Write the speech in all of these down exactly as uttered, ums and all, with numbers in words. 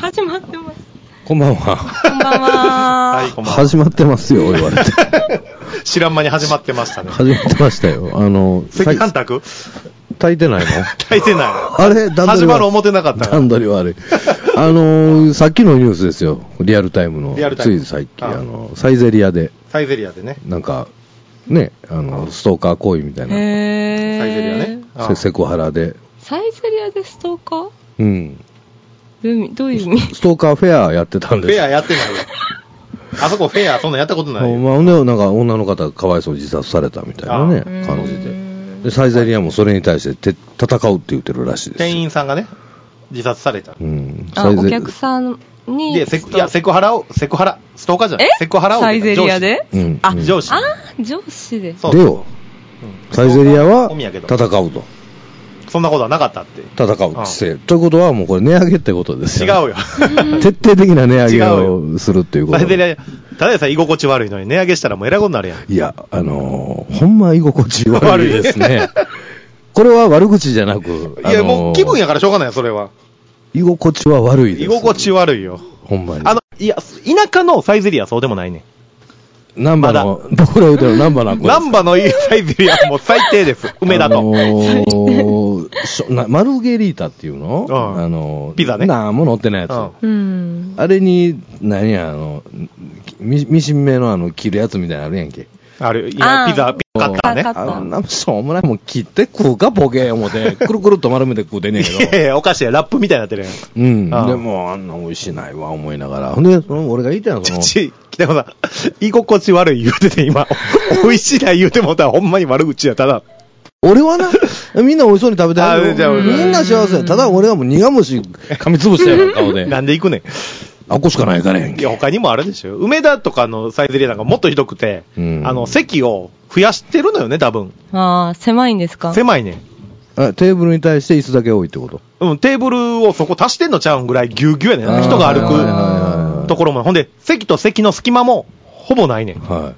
始まってます。 こんばんは。 こんばんは。 はい、こんばんは。 始まってますよ、言われて。 知らん間に始まってましたね。 始まってましたよ。あの、 赤飯炊く炊いてないの炊いてない。 あれ段取り始まる思ってなかった段取り悪い。あのー、さっきのニュースですよ。リアルタイムの。 リアルタイム。 ついさっき、あの、サイゼリアで。 サイゼリアでね。 なんか、ね、あの、ストーカー行為みたいな。 へー。 サイゼリアね。 セクハラで。 サイゼリアでストーカー？ うん。 どういう意味？ ストーカーフェアやってたんです。 フェアやってないよ。あそこフェア、そんなやったことないよ。 まあ、ね、なんか女の方がかわいそうに自殺されたみたいなね、感じで。で、サイゼリアもそれに対してて戦うって言ってるらしいです。 店員さんがね、自殺された。 うん。 あ、お客さんに。 で、セク、いや、セクハラを、セクハラ、ストーカーじゃない。セクハラを。 サイゼリアで？ うん。 あ、 上司。 あ、上司で。 でよ、サイゼリアは戦うと。 そんなことはなかったって。 戦うって。ということはもうこれ値上げってことですよ。 違うよ。 徹底的な値上げをするっていうこと。 サイゼリア、ただでさ居心地悪いのに値上げしたらもうえらいことになるやん。 いや、あのー、ほんま居心地悪いですね。これは悪口じゃなく。 いや、もう気分やからしょうがないよ、それは。 居心地は悪いです。 居心地悪いよ。 ほんまに。 あの、いや、田舎のサイゼリアはそうでもないね。 南波の、どこで言うてるの南波の。 南波のサイゼリアはもう最低です。梅田と。あのー、マルゲリータっていうの、うん、あのー、 ピザね。 なんも乗ってないやつ。うん、あれに、何や、あの、み、ミシン目のあの、切るやつみたいなのあるやんけ。 ある、いや、ピザ、ピザカッターね。 あんな、しょうもないもん切って食うか、ボケ思って、くるくるっと丸めて食うてんねんけど。 いやいや、お菓子や、ラップみたいになってるやん。 うん。ああでも、あんな美味しないわ、思いながら。ほんで、その、俺が言いたいのは、その。 ち、北山さん、居心地悪い言うてて今、美味しない言うてもたらほんまに悪口や、ただ。 俺はな、みんな美味しそうに食べてるよ。みんな幸せや。ただ俺はもう苦虫噛みつぶしたよ、顔で。 なんで行くねん。 あっこしかないからやんけ。 いや、他にもあるでしょ。梅田とかのサイゼリアなんかもっとひどくて、うん、あの、席を増やしてるのよね、多分。 ああ、狭いんですか？ 狭いね。 あ、テーブルに対して椅子だけ多いってこと？ うん、テーブルをそこ足してんのちゃうんぐらいぎゅうぎゅうやねん。人が歩くところも。ほんで、席と席の隙間もほぼないねん。はい。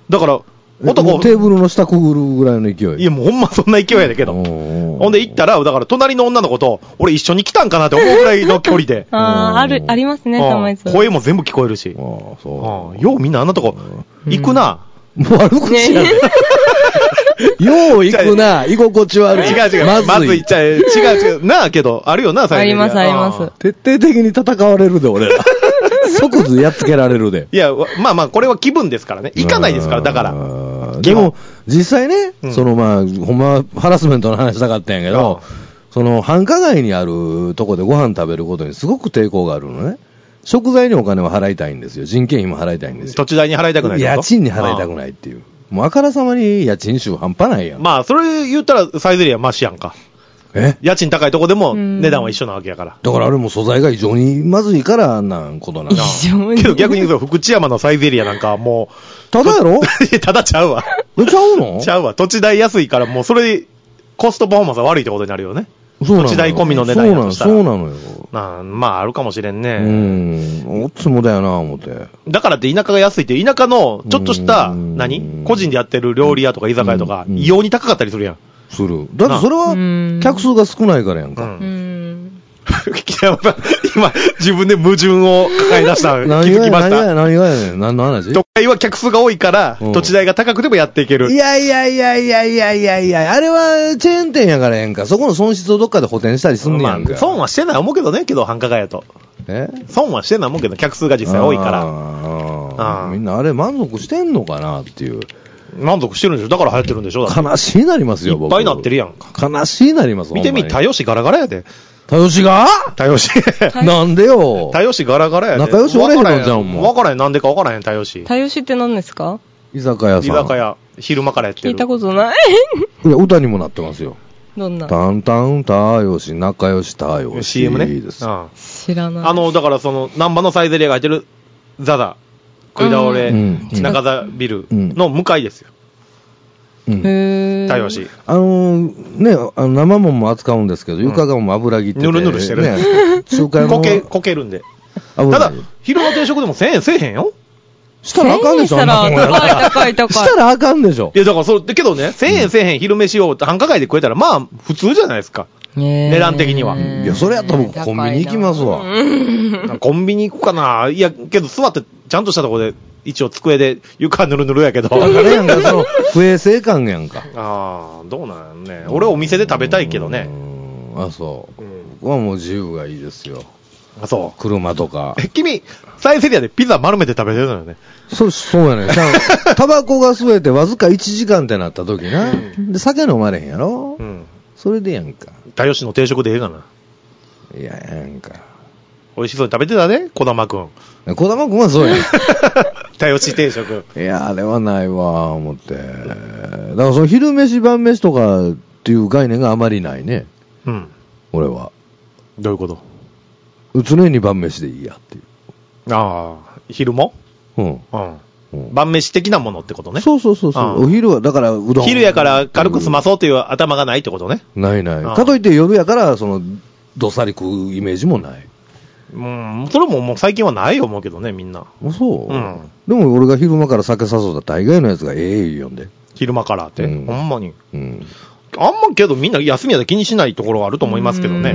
だから、 男。テーブルの下くぐるぐらいの勢い。 いや、もうほんまそんな勢いやでけど。ほんで行ったら、だから隣の女の子と、俺一緒に来たんかなって思うぐらいの距離で。 ああ、ある、ありますね、たまに。 声も全部聞こえるし。ああ、そう。ようみんなあんなとこ、行くな。 もう悪口やね。よう行くな、居心地悪い。 違う違う、まずまず行っちゃえ。違う違う、なあけど、あるよな、 最近。ありますあります。 徹底的に戦われるで、俺ら。即図やっつけられるで。 いや、まあまあ、これは気分ですからね。行かないですから、だから。 でも、実際ね、うん、そのまあ、ほんま、ハラスメントの話したかったんやけど、その、繁華街にあるとこでご飯食べることにすごく抵抗があるのね。食材にお金は払いたいんですよ。人件費も払いたいんですよ。 土地代に払いたくない。 家賃に払いたくないっていう。もうあからさまに家賃収半端ないやん。 まあ、それ言ったらサイゼリアマシやんか。 え家賃高いとこでも値段は一緒なわけやから。 だからあれも素材が異常にまずいからなんことなんだ。 異常に。 けど逆に言うと福知山のサイゼリアなんかはもう。 ただやろただちゃうわ。 ちゃうのちゃうわ。土地代安いからもうそれコストパフォーマンスが悪いってことになるよね。 そうなの。 土地代込みの値段やとしたら。 そうなのよ。 なまああるかもしれんね。 うん。おっつもだよな、思って。 だからって田舎が安いって田舎のちょっとした何個人でやってる料理屋とか居酒屋とか異様に高かったりするやん。 する。だってそれは客数が少ないからやんか。うん。 北山さん、今自分で矛盾を抱え出したの気づきました。 何がや、何がやねん。何の話？ 都会は客数が多いから、土地代が高くてもやっていける。 いやいやいやいやいやいやいや、あれはチェーン店やからやんか。そこの損失をどっかで補填したりすんねやんか。 まあ、損はしてない思うけどね、けど繁華街やと。 え？ 損はしてない思うけど、客数が実際多いから。 ああ。みんなあれ満足してんのかなっていう。 満足してるんでしょ。だから流行ってるんでしょ。 悲しいなりますよ、 僕。いっぱいなってるやんか。 悲しいなります。 見てみ、田吉ガラガラやで。 田吉が田吉。 なんでよ。 田吉ガラガラやで。 仲良しおれへんのじゃん、もう。 わからへん。なんでかわからへん、田吉。 田吉って何ですか？ 居酒屋さん。 居酒屋。昼間からやってる。 聞いたことない。 いや、歌にもなってますよ。 どんな？ タンタン田吉、仲良し田吉。 シーエム ね。 いいです。 うん。知らない。 あの、だからその、南波のサイゼリアが入ってる、ザザ、食い倒れ、中座ビルの向かいですよ。 うん。 へぇー。 田吉。 あのー、ね、あの生もんも扱うんですけど、床がもう油切ってて。 ぬるぬるしてる。 ね。中華も。 こけ、こけるんで。ただ、昼の定食でもせんえんせえへんよ。 したらあかんでしょ。 したら高い高い高い。 したらあかんでしょ。 いや、だからそう、けどね、せんえんせえへん昼飯を繁華街で食えたら、まあ、普通じゃないですか。 値段的には。 いや、それやったら僕コンビニ行きますわ。 コンビニ行くかな。いや、けど座ってちゃんとしたところで、一応机で床ぬるぬるやけど。 だからやんか、その、不衛生感やんか。 ああ、どうなんね。俺お店で食べたいけどね。 あ、そう。僕はもう自由がいいですよ。 あ、そう。 車とか。 え、君、サイゼリヤでピザ丸めて食べてるのよね。 そう、そうやね。タバコが吸えてわずかいちじかんってなった時な。で、酒飲まれへんやろ。うん。それでやんか。 大吉の定食でええかな。 いや、やんか。 美味しそうに食べてたね、小玉くん。 小玉くんはそうやん。 大吉定食。 いや、あれはないわ、思って。だからその昼飯晩飯とかっていう概念があまりないね。うん。俺は。 どういうこと？ 常に晩飯でいいやっていう。 ああ、昼も？うん。うん。晩飯的なものってことね。 そうそうそうそう。お昼は、だから、うどん。 昼やから軽く済まそうという頭がないってことね。 ないない。かといって夜やから、その、どっさり食うイメージもない。 うん、それももう最近はないよ思うけどね、みんな。 そう。うん。でも俺が昼間から酒誘った大概のやつがええ言うんで。 昼間からって。うん、ほんまに。うん。あんまけどみんな休みやで気にしないところはあると思いますけどね。うん。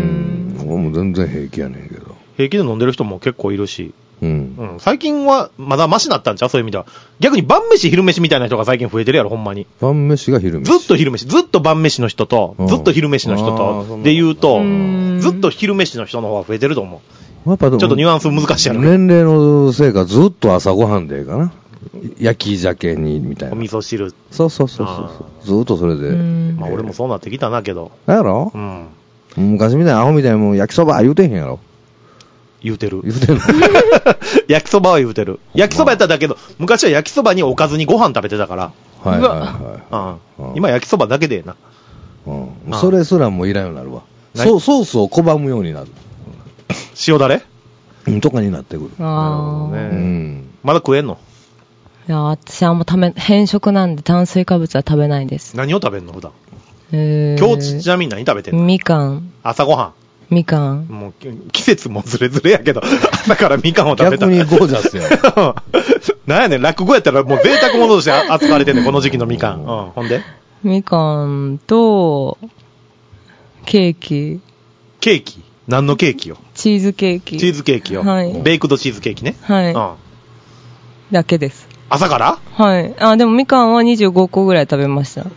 俺も全然平気やねんけど。 平気で飲んでる人も結構いるし。うん。うん。最近はまだマシなったんちゃう？そういう意味では。逆に晩飯昼飯みたいな人が最近増えてるやろ、ほんまに。 晩飯が昼飯。 ずっと昼飯。ずっと晩飯の人と、ずっと昼飯の人と、で言うと、ずっと昼飯の人の方が増えてると思う。やっぱちょっとニュアンス難しいやろ。 年齢のせいかずっと朝ごはんでええかな。焼き鮭にみたいな。 お味噌汁。 そうそうそうそう。ずっとそれで。 まあ俺もそうなってきたなけど。 なんやろ？うん。昔みたいなアホみたいなもん焼きそば言うてへんやろ。 言うてる。 言うてる。 焼きそばは言うてる。焼きそばやっただけど、昔は焼きそばにおかずにご飯食べてたから。 はいはいはい。うん。今焼きそばだけでええな。 うん。それすらもういらんようになるわ。ソースを拒むようになる。 塩だれとかになってくる。 ああ。 ね。うん。まだ食えんの？ いや、私はもうため、変色なんで炭水化物は食べないです。 何を食べんの普段？ えー。今日ちなみに何食べてんの？ みかん。 朝ごはん。 みかん。 もう、季節もずれずれやけど、朝からみかんを食べた。 逆にゴージャスや。 なんやねん、落語やったらもう贅沢物として扱われてんねん、この時期のみかん。うん。ほんで？ みかんと、ケーキ。 ケーキ？何のケーキよ？ チーズケーキ。 チーズケーキよ。はい。ベイクドチーズケーキね。 はい。うん。だけです。 朝から？ はい。あ、でもみかんはにじゅうごこぐらい食べました。え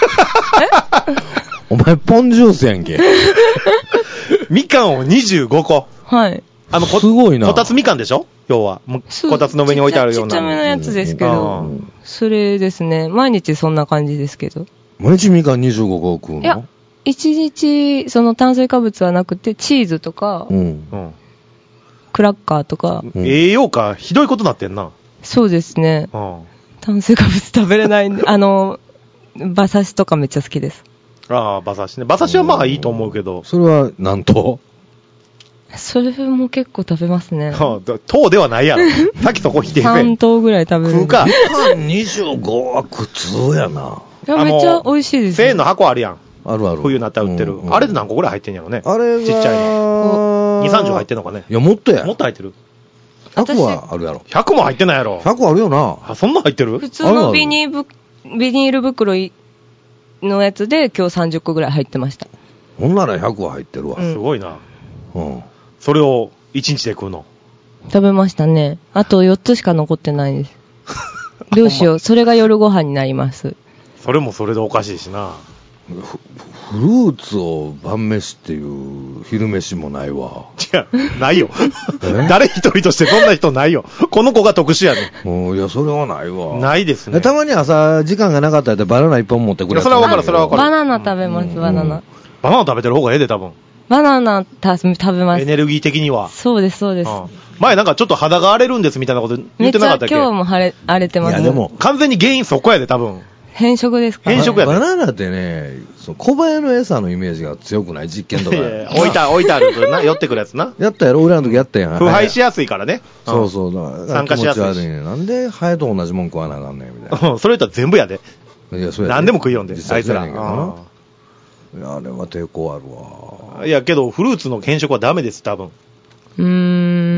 お前ポンジュースやんけ。 みかんをにじゅうごこ。 はい。 あの、 すごいな。 こたつみかんでしょ？要は。こたつの上に置いてあるような。 ちっちゃめのやつですけど。うん、それですね。毎日そんな感じですけど。 毎日みかんにじゅうごこ食うの？ いや、一日、その炭水化物はなくて、チーズとか、うん、クラッカーとか。 うん、栄養価、ひどいことなってんな。 そうですね。うん、炭水化物食べれないんで、あの、馬刺しとかめっちゃ好きです。 ああ、馬刺しね。馬刺しはまあいいと思うけど。 それは何頭？ それも結構食べますね。 はあ、糖ではないやろ。さっきそこ否定せ。 さん頭ぐらい食べる。 食うか。 みかんにじゅうごは苦痛やな。 いや、めっちゃ美味しいです、 ね。せんえんの箱あるやん。 あるある。 冬になったら売ってる。うんうん、あれで何個ぐらい入ってんやろね。 あれちっちゃいの。に、さんじゅう入ってんのかね。 いや、もっとや。 もっと入ってる。 ひゃくはあるやろ。 ひゃくも入ってないやろ。 ひゃくあるよな。 あ、そんな入ってる？ 普通のビニール、ビニール袋のやつで今日さんじゅっこぐらい入ってました。 ほんならひゃくは入ってるわ。 うん、すごいな。うん。それをいちにちで食うの？ 食べましたね。あとよっつしか残ってないです。どうしよう。それが夜ご飯になります。 それもそれでおかしいしな。 フルーツを晩飯っていう昼飯もないわ。 違う、ないよ。誰一人としてそんな人ないよ。この子が特殊やねん。もういや、それはないわ。 ないですね。 たまに朝時間がなかったらバナナ一本持ってくれ。 それは分かる、それは分かる。 バナナ食べます、バナナ。 バナナ食べてる方がええで、多分。 バナナた食べます。 エネルギー的には。 そうです、そうです。 前なんかちょっと肌が荒れるんですみたいなこと言ってなかったっけ？ めっちゃ今日も荒れ、荒れてます。 いやでも、 完全に原因そこやで、多分。 変色ですか？ 変色やで。 バナナってね、その小林の餌のイメージが強くない？実験とか。 置いた、置いてあるな、寄ってくるやつな。 やったやろ？俺らの時やったやん。 腐敗しやすいからね。 そうそう。だから酸化しやすいし。 なんでハエと同じもん食わなあかんねんみたいな。 それ言ったら全部やで。 いや、そうやで。 何でも食いよんで、あいつら。 いや、あれは抵抗あるわ。 いや、けど、フルーツの変色はダメです、多分。 うーん。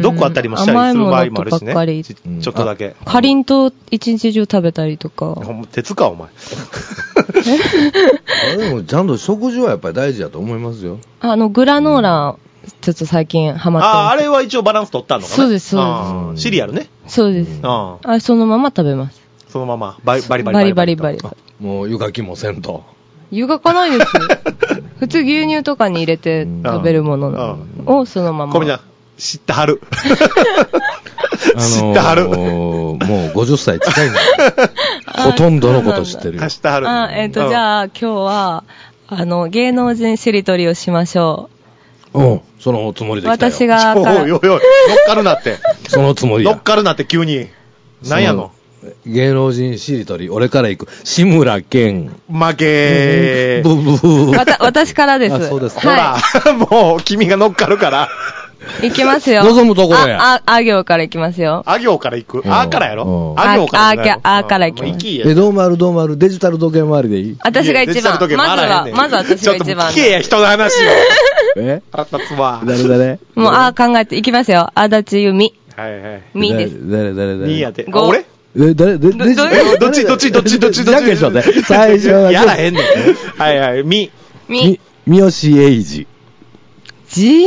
毒あったりもしたりする場合もあるしね。ち, ちょっとだけ。 かりんとう一日中食べたりとか。 鉄か、お前。 でも、ちゃんと食事はやっぱり大事だと思いますよ。 あの、グラノーラ、ちょっと最近ハマってます。 ああ、あれは一応バランス取ったのかな。 そうです、そうです。シリアルね。 そうです。ああれ、そのまま食べます。 そのまま、バリバリバリバリバリバリ。 もう湯がきもせんと。 湯がかないです。普通牛乳とかに入れて食べるものをそのまま。 小宮、知ってはる。 あのー、知ってはる。もうごじゅっさい近いんだ。ほとんどのこと知ってるよ。 知ってはる。 あ、えっと、じゃあ今日は、あの、芸能人しりとりをしましょう。うん、そのつもりで来たよ。 私が。 おいおいおい、乗っかるなって。 そのつもりや。 乗っかるなって急に。なんやの芸能人しりとり、俺から行く。志村けん。 負けー。 ブブー。 わた、私からです。 あ、そうです。 ほら、もう、君が乗っかるから。 行きますよ。 望むところや。 あ、あ、あ行から行きますよ。 あ行から行く。あからやろあ行から行く。あから行きます。 え、どうまるどうまる、デジタル時計回りでいい？ 私が一番。まずは、まず私が一番。 聞けや、人の話を。 え？ 腹立つわ。 誰誰？ もう、あ考えて、行きますよ。足立由美。 はいはい。 みです。 誰誰誰？ みやて。俺？ え、誰、で、 どっちどっちどっちどっちどっちじゃんけんしようね。最初は。 やらへんねん。はいはい。み。 み。 三好英二。 じ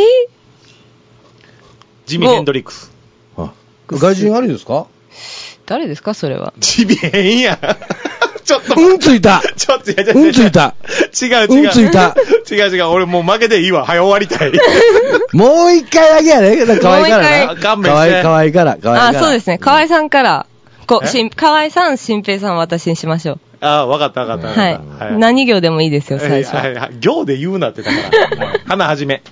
ジミ・ヘンドリックス。 あ、外人ありですか？ 誰ですかそれは。 ジミヘンや。ちょっと。 うんついた。 ちょっと、違ううんついた。 違う違う。 うんついた。 違う違う。俺もう負けていいわ。早終わりたい。 もう一回だけやね。可愛いからな。 勘弁して。可愛いから。可愛いから。 あ、そうですね。河合さんから、こう、し、河合さん、新平さん、私にしましょう。 ああ、わかったわかった。 はい。何行でもいいですよ、最初。 はいはい。行で言うなってだから。花はじめ。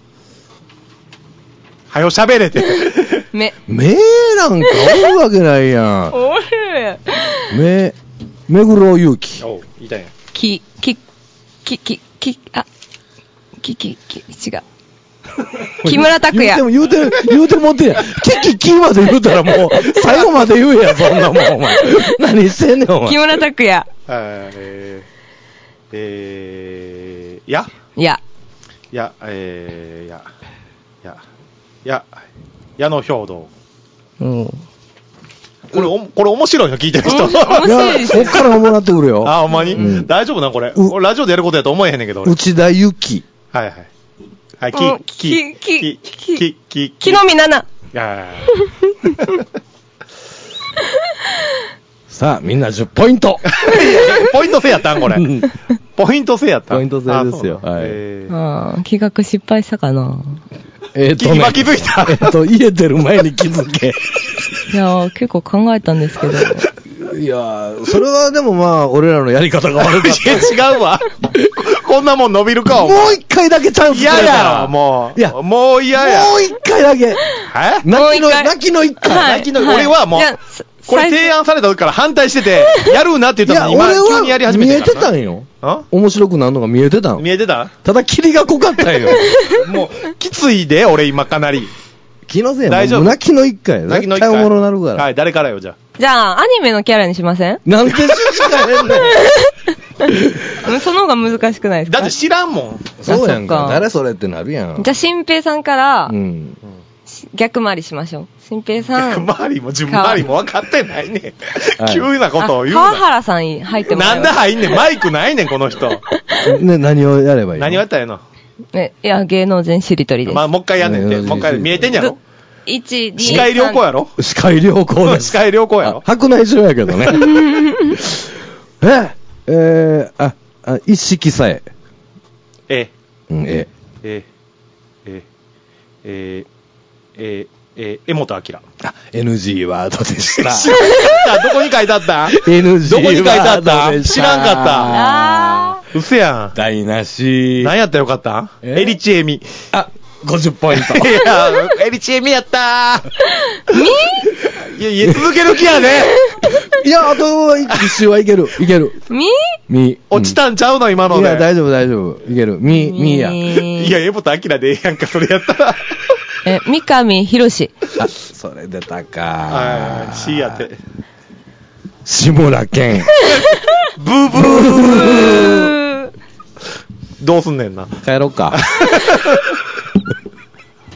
はよ喋れて。 め。 めなんかおるわけないやん。 おる。 め、目黒祐希。 おう、いたんや。 き、き、き、き、き、あ、き、き、き、違う。木村拓哉。 言うても、言うて、言うてもってや。キキキまで言うたらもう、最後まで言うやん、そんなもん、お前。何してんねん、お前。 木村拓哉。 えー、えー、やいや。 や、えー、や、や、や、矢野兵道。 うん。 これ、お、これ面白いの聞いてる人。面白いですこっからもらってくるよ。 あ、ほんまに、うん、大丈夫なこれ。俺ラジオでやることやと思えへんねんけど。 内田有紀。 はいはい。はい、き、 き、き、き、 き、き、 きのみなな。 いやさあ、みんなじゅっポイント。 ポイント制やったんこれ。ポイント制やったポイント制ですよ。はい。 ああ、企画失敗したかな。 えっと、 今気づいた。 えっと、家出る前に気づけ。 いや結構考えたんですけど。 いやそれはでもまあ、俺らのやり方が悪かった。 違うわ。こんなもん伸びるか、 もう一回だけチャンスくれたら。 嫌やもう。いや、もう嫌や。 もう一回だけ。え泣きの、泣きの一回。 泣きの、俺はもう、これ提案された時から反対してて、やるなって言ったのに、今、急にやり始めて見えてたんよ。面白くなるのが見えてたん。 見えてたただ、霧が濃かったんよ。 もう、きついで、俺今かなり。 気のせい大丈夫。 泣きの一回。泣きの一回。おもろなるから。 はい、誰からよ、じゃあ。 じゃあ、アニメのキャラにしません？ なんで知らへんねん。その方が難しくないですか？ だって知らんもん。 そうやんか。誰それってなるやん。 じゃあ、新平さんから、 うん。 逆回りしましょう。新平さん。逆回りも順回りも分かってないね。急なことを言うな。 川原さん入ってもらなんで入んねん。マイクないねん、この人。 ね、何をやればいいの？ 何をやったらいいの？ ね、いや、芸能人しりとりです。 まあ、もう一回やんねんって。もう一回見えてんやろ？ いち、に、 視界良好やろ？ 視界良好です。 視界良好やろ？ 白内障やけどね。ええー、あ、あ、一式さえ。 え。 うん、え。 え。え。え。え。え、江本明。 あ、エヌジー ワードでした。 どこに書いてあった ?エヌジーどこに書いてあった知らんかった。 あー。うせやん。 台無し。 何やったらよかったエリチエミ。 あ、ごじゅっポイント。 いや、エリチエミやったー。みいや、言い続ける気やね。 いや、あと一周はいける。いける。 みみ。 落ちたんちゃうの今ので。 いや、大丈夫大丈夫。いける。み、みや。 いや、江本明でええやんか、それやったら。 え、三上博史。 あ、それ出たか。 はい、C やて。 志村けん。 ブーブーどうすんねんな。 帰ろうか。 誰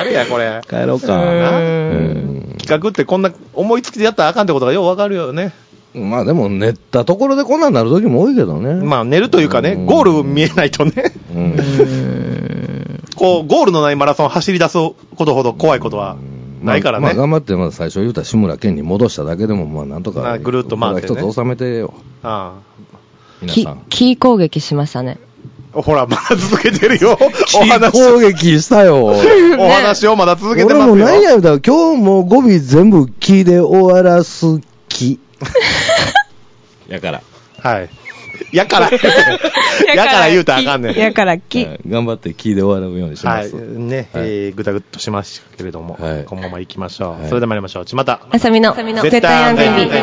誰や、これ。 帰ろうか。 企画ってこんな思いつきでやったらあかんってことがようわかるよね。 まあでも、練ったところでこんなになる時も多いけどね。 まあ、寝るというかね、ゴール見えないとね。うん、こう、ゴールのないマラソン走り出すことほど怖いことはないからね。まあ、 まあ、頑張って、まず最初言うた志村けんに戻しただけでも、まあ、なんとか、 ぐるっと回って、ね。 一つ収めてよ。 ああ。 皆さん。キー攻撃しましたね。 ほら、まだ続けてるよ。お話。攻撃したよ。 お話をまだ続けてますよ。 俺も何や言うたら、今日も語尾全部キーで終わらす気。やから。 はい。やから。やから言うたらあかんねん。 やからき。 頑張ってキーで終わるようにします。 はい。ね、えー、ぐたぐっとしましたけれども、はい、このまま行きましょう。はい、それで参りましょう。ちまた。 あさみの絶対安全日。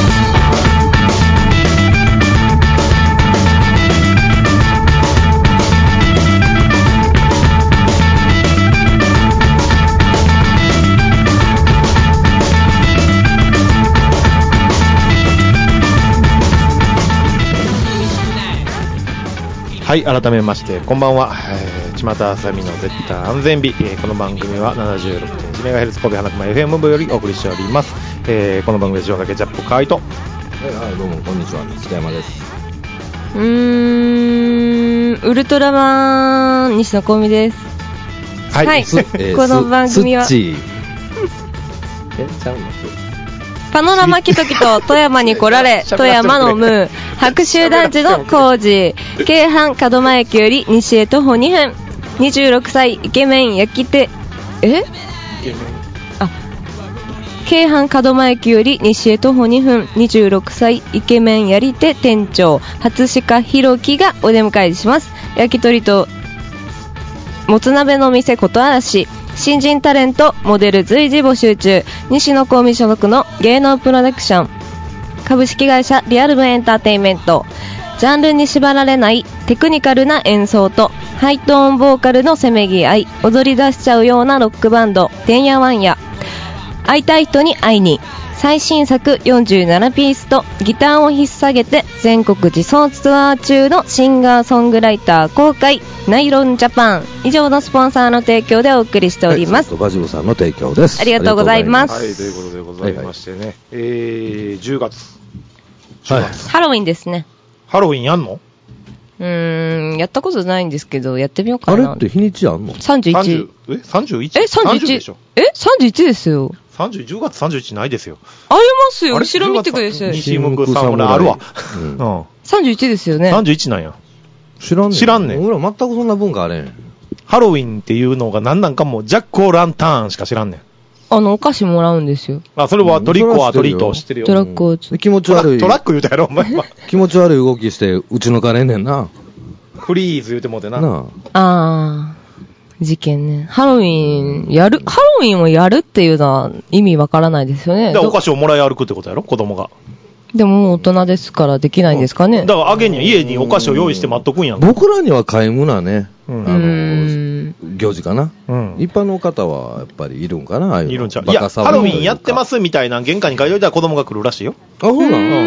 はい、改めましてこんばんは、えー、ちまたあさみの絶対安全日、えー、この番組は ななじゅうろくてんいちメガヘルツ 神戸花熊 エフエム 部よりお送りしております、えー、この番組で塩かけジャップカイト。 はいはい、どうもこんにちは、北山です。 うーん、ウルトラマン西野幸美です。はい、はい、えー、この番組はスッチーえちゃうのパノラマキトキと富山に来られ、富山のムー、白州団地の工事、京阪門前駅より西へ徒歩にふん、にじゅうろくさいイケメン焼き手、えあ、京阪門前駅より西へ徒歩にふん、にじゅうろくさいイケメンやり手店長、初鹿ひろきがお出迎えします。焼き鳥ともつ鍋の店こと嵐、新人タレントモデル随時募集中、西野幸美所属の芸能プロダクション株式会社リアルブエンターテインメント、ジャンルに縛られないテクニカルな演奏とハイトーンボーカルのせめぎ合い、踊り出しちゃうようなロックバンドてんやわんや、会いたい人に会いに、最新作よんじゅうななピースとギターを引っ提げて全国自走ツアー中のシンガーソングライター公開、ナイロンジャパン。以上のスポンサーの提供でお送りしております。 はい、バジルさんの提供です。 ありがとうございます。 はい、ということでございましてね、はいはい、えー、じゅうがつ、 じゅうがつ、はい、ハロウィンですね。 ハロウィンやんの？ うーん、やったことないんですけど、やってみようかな。 あれって日にちあんの？ さんじゅういち。 え ?さんじゅういち? え、さんじゅういち? でしょ？ え ?さんじゅういち ですよ。 さんじゅう、じゅうがつさんじゅういちないですよ。 ありますよ。後ろ見てください。 西向く侍あるわ。 うん。 さんじゅういちですよね。 さんじゅういちなんや。 知らんねん。 知らんねん。 俺ら全くそんな文化あれん。 ハロウィンっていうのが何なんかもうジャック・オー・ランターンしか知らんねん。 あの、お菓子もらうんですよ。 あ、それはトリック・オア・トリート知ってるよ。 トラックを、 気持ち悪い。 トラック言うたやろ、お前。 気持ち悪い動きして、うちのかれんねんな。 フリーズ言うてもうてな。なあ。あー。事件ね。ハロウィン、やる、ハロウィンをやるっていうのは意味わからないですよね。 だからお菓子をもらい歩くってことやろ、子供が。 でももう大人ですからできないんですかね。 うん、だからあげには家にお菓子を用意して待っとくんやん。 僕らには皆無なね、うん、あの行事かな、うん。一般の方はやっぱりいるんかな、ああいうの。 いるんちゃう。いや、ハロウィンやってますみたいな玄関に書いておいたら子供が来るらしいよ。 あ、そうなの、うん、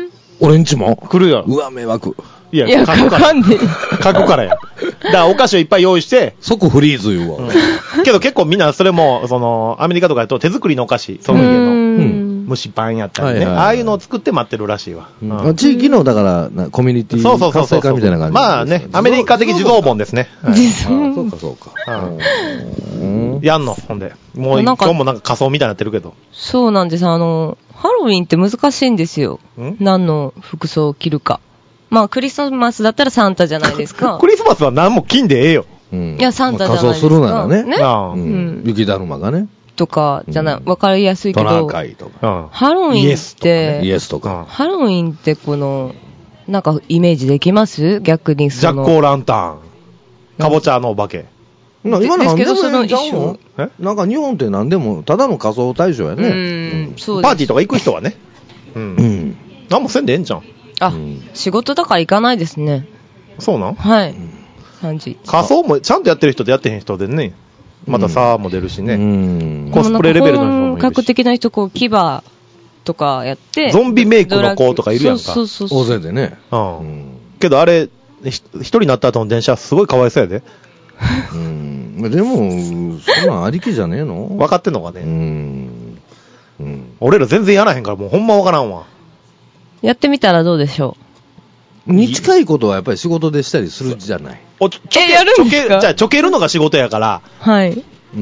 俺んちも来るよ。 うわ、迷惑。 いや、 いや、書かんで。 書くからや。だからお菓子をいっぱい用意して、 即フリーズ言うわ。 うん、けど結構みんなそれも、その、アメリカとかだと手作りのお菓子、その家の、うん、蒸しパンやったりね、はいはいはい、ああいうのを作って待ってるらしいわ。 うんうん、地域の、だから、コミュニティ活性化みたいな感じ。 まあね、アメリカ的地蔵盆ですね。 地蔵盆。そうかそうか。 うん、やんの、ほんで。もう今日もなんか仮装みたいになってるけど。 そうなんです。あの、ハロウィンって難しいんですよ。何の服装を着るか。まあ、クリスマスだったらサンタじゃないですか。 クリスマスは何も金でええよ。 うん、 いや、サンタじゃないですか。 仮装するならね。 ね、 うん、雪だるまがね。 とか、じゃない、わかりやすいけど。 トナカイとか。 ハロウィンって、 イエスとか。 ハロウィンってこの、なんかイメージできます逆にその。ジャック・オー・ランターン。かぼちゃのお化け。 今何でもその一緒。えなんか日本って何でも、ただの仮装対象やね。うん、 そうです。 パーティーとか行く人はね。うん。うん。何もせんでええんじゃん。 あ、うん、仕事だから行かないですね。 そうなん？ はい。さんじ。 仮装もちゃんとやってる人とやってへん人でね、またさーも出るしね。うん、コスプレレベルの人もいるし。 本格的な人、こう、牙とかやって。 ゾンビメイクの子とかいるやんか。 そうそうそう。 大勢でね。 うん。けどあれ、一人になった後の電車すごいかわいそうやで。 うん。でも、そんなんありきじゃねえの？ 分かってんのかね。 うん。うん。 俺ら全然やらへんから、もうほんま分からんわ。 やってみたらどうでしょう。に近いことはやっぱり仕事でしたりするじゃない。 おちょちょけえやるんですか？ ちょけじゃあちょけるのが仕事やから。 はい。 うん。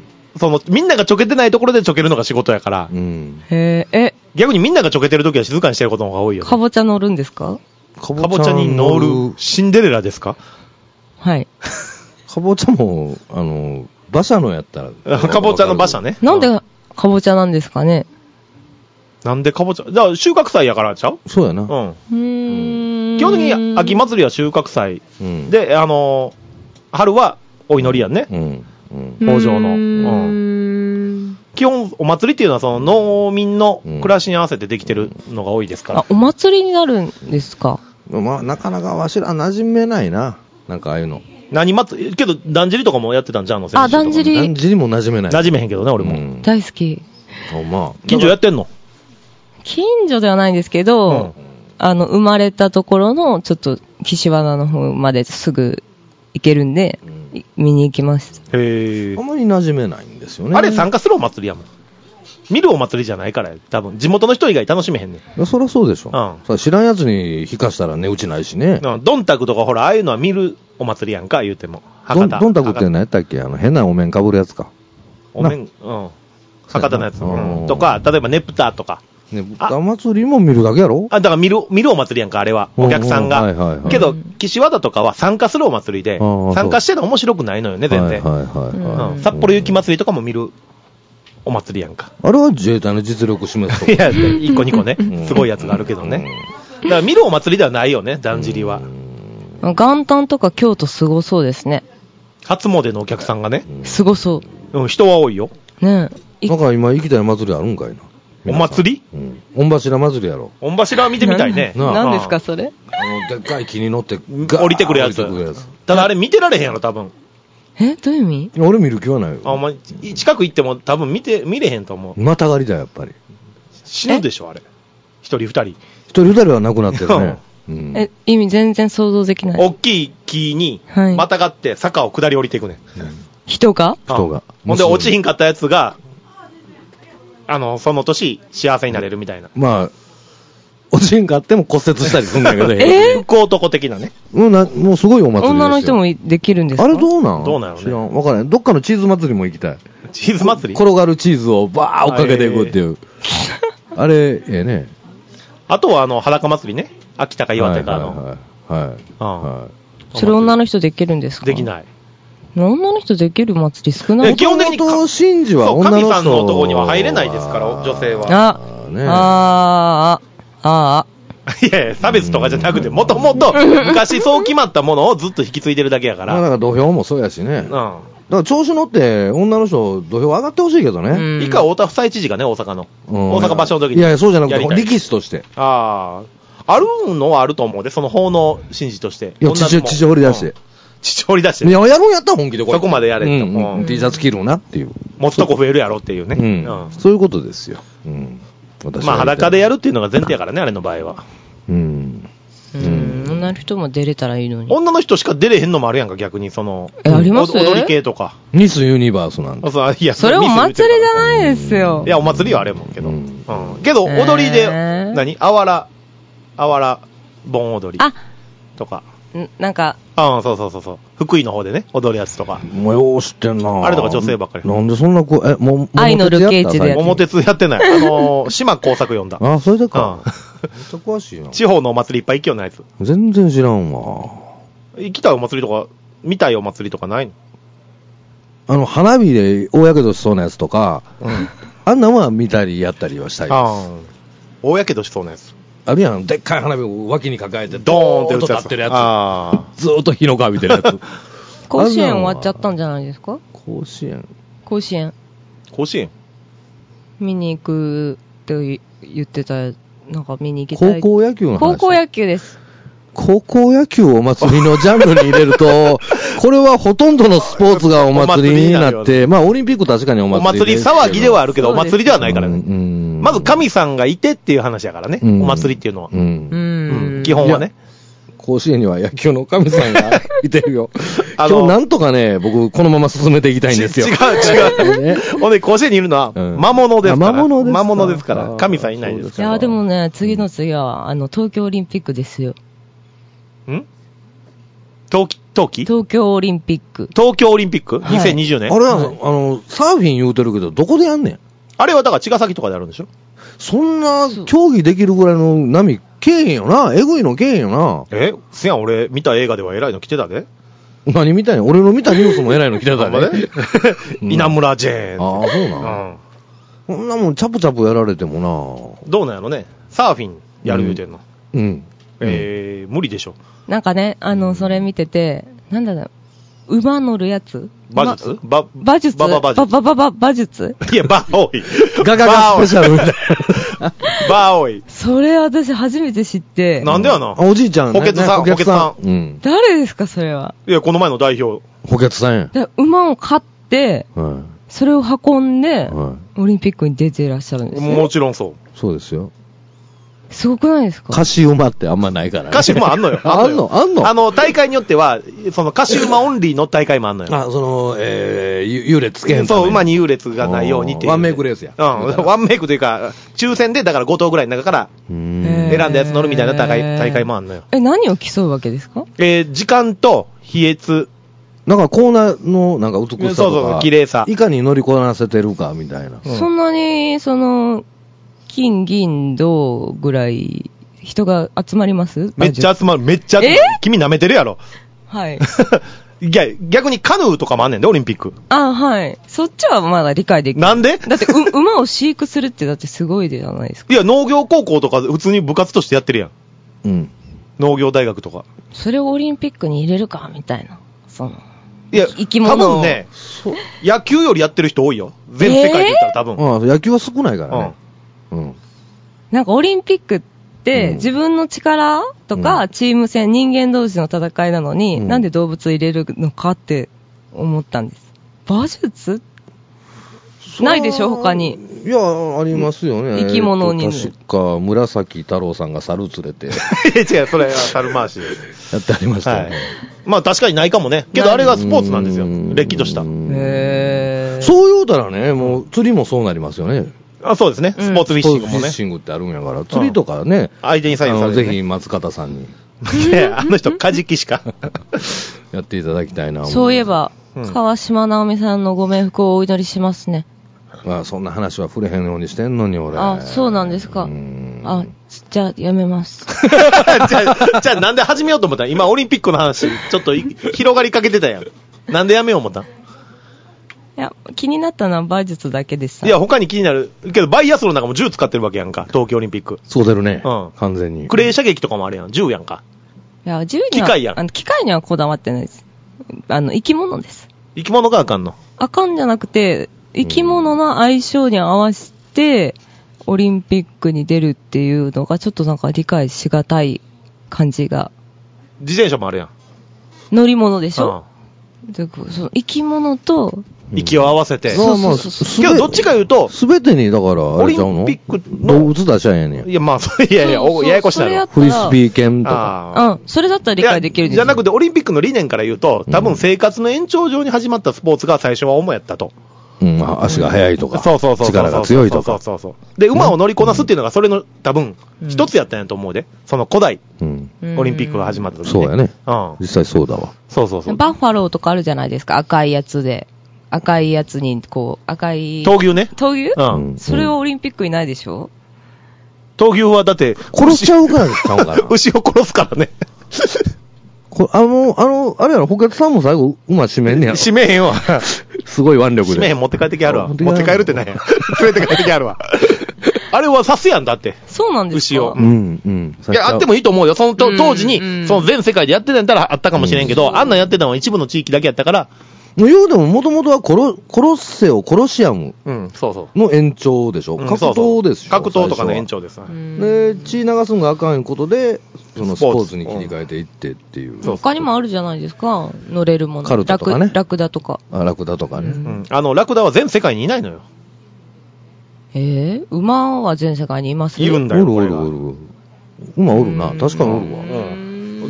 その、みんながちょけてないところでちょけるのが仕事やから。うん。 へえ、え。 逆にみんながちょけてるときは静かにしてることの方が多いよね。 かぼちゃ乗るんですか？ かぼちゃに乗るシンデレラですか？ はい。 かぼちゃも、あの、馬車のやったら。 かぼちゃの馬車ね。 なんでかぼちゃなんですかね？ なんでかぼちゃ、じゃあ収穫祭やからちゃう？ そうやな。 うん。 うーん。 基本的に秋祭りは収穫祭。うん、で、あのー、春はお祈りやんね。うん。うん、豊穣の。うん。基本、お祭りっていうのはその農民の暮らしに合わせてできてるのが多いですから。 あ、お祭りになるんですか？ まあ、なかなかわしら馴染めないな。なんかああいうの。 何祭り、けど、だんじりとかもやってたんじゃんの？ あ、だんじり。 だんじりも馴染めない。 馴染めへんけどね、俺も。うん、 大好き。 あ、まあ。 近所やってんの？ 近所ではないんですけど、うん、あの、生まれたところの、ちょっと、岸和田の方まですぐ行けるんで、うん、見に行きます。 へー。あんまり馴染めないんですよね。 あれ参加するお祭りやもん。見るお祭りじゃないから、多分、地元の人以外楽しめへんねん。 そりゃそうでしょ。うん。知らんやつに引かしたら値打ちないしね。 うん。ドンタクとかほら、ああいうのは見るお祭りやんか、言うても。 博多。ドンタクって何やったっけ？あの、変なお面かぶるやつか。 お面、うん。博多のやつ。うん。とか、例えばネプタとか。 ねぶた祭りも見るだけやろ？ あ、だから見る、見るお祭りやんか、あれは。お客さんが。はいはいはい、けど、岸和田とかは参加するお祭りで、参加してたら面白くないのよね、全然。はいはいはい、うん。札幌雪祭りとかも見るお祭りやんか。 あれは自衛隊の実力示すと。 いや、一個二個ね、すごいやつがあるけどね。だから見るお祭りではないよね、だんじりは。 元旦とか京都すごそうですね。 初詣のお客さんがね。 すごそう。 うん、人は多いよ。 ねえ。なんか今行きたい祭りあるんかいな。 お祭り、 うん、御柱祭りやろ。 御柱は見てみたいね。 何ですかそれ？ あのでっかい木に乗って降りてくるやつ。ただあれ見てられへんやろ多分。 え、どういう意味？ 俺見る気はないよ。 あ、お前近く行っても多分見て見れへんと思う。 またがりだやっぱり。 死ぬでしょあれ。一人二人。 一人二人は亡くなってるね。 うん、え、意味全然想像できない。 大きい木にまたがって坂を下り降りていくね。うん、 人が？ 人が。 ほんで落ちひんかったやつが。あの、その年、幸せになれるみたいな。 まあ、落ちんかっても骨折したりするんだけど、 えー、福男的なね。 もうな、もうすごいお祭りですよ。 女の人もできるんですか？ あれどうなんどうなのね。 知らん。わからない。どっかのチーズ祭りも行きたい。 チーズ祭り？ 転がるチーズをバー追っかけていくっていう。あれ、ええね。 あとは、あの、裸祭りね。秋田か岩手かの。はいはい。はい。 はい。それ女の人できるんですか？ できない。 女の人できる祭り少ない。 基本的に神事は女の人神さんのところには入れないですから女性は。 あ、ね、ああああいやいや差別とかじゃなくてもともと昔そう決まったものをずっと引き継いでるだけやから。 だから土俵もそうやしね。うん。だから調子乗って女の人土俵上がってほしいけどね。 以下太田夫妻知事がね大阪の、うん、大阪場所の時に。 いやいやそうじゃなくて力士として。 あああるのはあると思うでその法の神事として。 いや父父掘り出して。うん父掘り出して。 いや、やるんやったら本気でこれ。 そこまでやれと。 うんうん、T シャツ着るなっていう。 持つとこ増えるやろっていうね。 うんうん、そういうことですよ。うん、 私まあ裸でやるっていうのが前提やからね、あれの場合は。 うん。うん。女の人も出れたらいいのに。 女の人しか出れへんのもあるやんか、逆に。その。 え、あります？ 踊り系とか。 ミスユニバースなんだ。 そういやそれお祭りじゃないですよ。 いや、お祭りはあれもんけど。うん。うん、けど、踊りで、えー、何あわら、あわら、盆踊り。 あとか。 なんか。 ああ、そうそうそうそう。福井の方でね、踊るやつとか。 もうよう知ってんな。 あれとか女性ばっかり。 なんでそんなこう、え、も、 愛のルケーチでやって桃鉄やってない。あのー、島工作読んだ。 あ、それでか。めっちゃ詳しいな。 地方のお祭りいっぱい行きようなやつ。 全然知らんわ。 行きたいお祭りとか、見たいお祭りとかないの？ あの、花火で大やけどしそうなやつとか、うん、あんなもんは見たりやったりはしたいです。ああ。 大やけどしそうなやつ。 あるやん、でっかい花火を脇に抱えて、 ドーンって立ってるやつ。あずーっと火の川見てるやつ。 甲子園終わっちゃったんじゃないですか？ 甲子園。 甲子園。 甲子園見に行くって言ってた、なんか見に行きたい。 高校野球の話。 高校野球です。 高校野球をお祭りのジャンルに入れると、これはほとんどのスポーツがお祭りになって、まあオリンピック確かにお祭り。 お祭り騒ぎではあるけど、お祭りではないからね。うんまず神さんがいてっていう話やからね、うん、お祭りっていうのは。うんうん、基本はね。 甲子園には野球の神さんがいてるよ。今日なんとかね、僕、このまま進めていきたいんですよ。 違う違う。ね、ほんで、甲子園にいるのは、魔物ですから。魔物です。魔物ですから。神さんいないですから。 いや、でもね、次の次は、あの、東京オリンピックですよ。 ん冬季冬季東京オリンピック。 東京オリンピック、はい、にせんにじゅうねん。 あれは、はい、あの、サーフィン言うてるけど、どこでやんねん。 あれはだから茅ヶ崎とかであるんでしょ。 そんな競技できるぐらいの波けえへんよな。えぐいのけえへんよな。 えせやん、俺見た映画では偉いの来てたで。 何見たんや。俺の見たニュースも偉いの来てたで。 稲村ジェーン。 ああ、そうな、うん。こんなもんチャプチャプやられてもな。どうなんやろね。サーフィンやる言うてんの。 うん。うん、 えー、無理でしょ。 なんかね、あの、それ見てて、なんだろう。馬乗るやつ馬術馬馬術馬馬馬馬馬馬術いや、馬多い。 ガガガスペシャルみたいな。馬多い。 それ私初めて知って。 なんでやな。 おじいちゃん。 補欠さん、補欠さん。うん。 誰ですか、それは。 いや、この前の代表。 補欠さんや。 で馬を飼って、それを運んで、オリンピックに出ていらっしゃるんですね。 もちろんそう。 そうですよ。 すごくないですか？ カシ馬ってあんまないから、ね。 カシ馬あんのよ。 あんのあんのあの、大会によっては、そのカシ馬オンリーの大会もあんのよ。 あ、その、えー、優劣つけへんそう、馬に優劣がないようにっていう。 ワンメイクレースや。 うん、ワンメイクというか、抽選でだからご頭ぐらいの中から選んだやつ乗るみたいな大会、大会もあんのよ。 え、何を競うわけですか？ えー、時間と飛越。 なんかコーナーのなんか美しさとか。 そうそう、綺麗さ。 いかに乗りこなせてるかみたいな。 うん、そんなに、その、金、銀、銅ぐらい、人が集まります？ めっちゃ集まる、めっちゃ集まる。君舐めてるやろ。 はい。 いや、逆にカヌーとかもあんねんで、オリンピック。 あ、はい。そっちはまだ理解できる。 なんで？ だって、う、馬を飼育するってだってすごいじゃないですか。 いや、農業高校とか普通に部活としてやってるやん。 うん。 農業大学とか。 それをオリンピックに入れるか、みたいな。その。 いや、生き物。多分ね、野球よりやってる人多いよ。全世界で言ったら多分。 ああ、野球は少ないからね。 うん。うん。なんかオリンピックって、で、うん、自分の力とか、チーム戦、人間同士の戦いなのに、うん、なんで動物入れるのかって思ったんです。馬術ないでしょ、他に。 いや、ありますよね。 生き物に。 確か、紫太郎さんが猿連れて。 違う、それは猿回しで。 やってありましたね。はい、 まあ確かにないかもね。けどあれがスポーツなんですよ。れっきとした。 へー。 そう言うたらね、もう釣りもそうなりますよね。 あ、そうですね。スポーツフィッシングもね。 フィッシングってあるんやから、釣りとかね。 相手に左右されて、ぜひ松方さんに。 いや、あの人、カジキしか。 やっていただきたいな。 そういえば、うん、川島直美さんのご冥福をお祈りしますね。 あ、そんな話は触れへんようにしてんのに、俺。 あ、そうなんですか。あ、じゃあ、やめます。 じゃあ、じゃあ、なんで始めようと思ったん？今、オリンピックの話、ちょっと広がりかけてたやん。なんでやめよう思ったん？ いや、気になったのは馬術だけでした。 いや、他に気になる。けど、バイアスロンなんかも銃使ってるわけやんか。東京オリンピック。 そう出るね。 うん。 完全に。 クレー射撃とかもあるやん。銃やんか。 いや、銃には。 機械やん。 あの、機械にはこだわってないです。あの、生き物です。 生き物があかんの？ あかんじゃなくて、生き物の相性に合わせて、オリンピックに出るっていうのが、ちょっとなんか理解しがたい感じが。 自転車もあるやん。 乗り物でしょ？うん。でその生き物と、 息を合わせて。 そうそうそう。 けどどっちか言うと、 すべてに、だから、あれちゃうの？オリンピックの動物出しゃえんねん。 いや、まあ、いやいや、ややこしなの。 フリスビー犬とか。 うん、それだったら理解できるんですよ。 じゃなくて、オリンピックの理念から言うと、多分生活の延長上に始まったスポーツが最初は主やったと。 うん、足が速いとか、 そうそうそう。 力が強いとか。 そうそうそう。で、馬を乗りこなすっていうのが、それの多分、一つやったんやと思うで。その古代、オリンピックが始まった時に。 そうやね。うん。実際そうだわ。 そうそうそう。 バッファローとかあるじゃないですか、赤いやつで。赤いやつに、こう、赤い。 闘牛ね。 闘牛？ うん。 それはオリンピックにないでしょ？ 闘牛はだって、 殺しちゃうからですか牛を殺すからね。 こあの、あの、あれやろ、補欠さんも最後、馬締めんねやろ。 締めへんわ。 すごい腕力で。 締めへん、持って帰ってきやるわ。持って帰るってないやん。連れて帰ってきやるわ。あれは刺すやんだって。 そうなんですか？ 牛を。 うん、うん。 いや、あってもいいと思うよ。そのと当時に、その全世界でやってたんだったらあったかもしれんけど、あんなんやってたのは一部の地域だけやったから。 言うでも、もともとはコロ、コロッセオ、コロシアムの延長でしょ。格闘ですよ。 格闘とかの延長です。 で、血流すのがあかんことで、そのスポーツに切り替えていってっていう。 他にもあるじゃないですか。乗れるもの。 カルタとかね。 ラクダとか。 あ、ラクダとかね。 あの、ラクダは全世界にいないのよ。 えぇ馬は全世界にいます？ いるんだよ。 おるおるおる。馬おるな。確かにおるわ。 、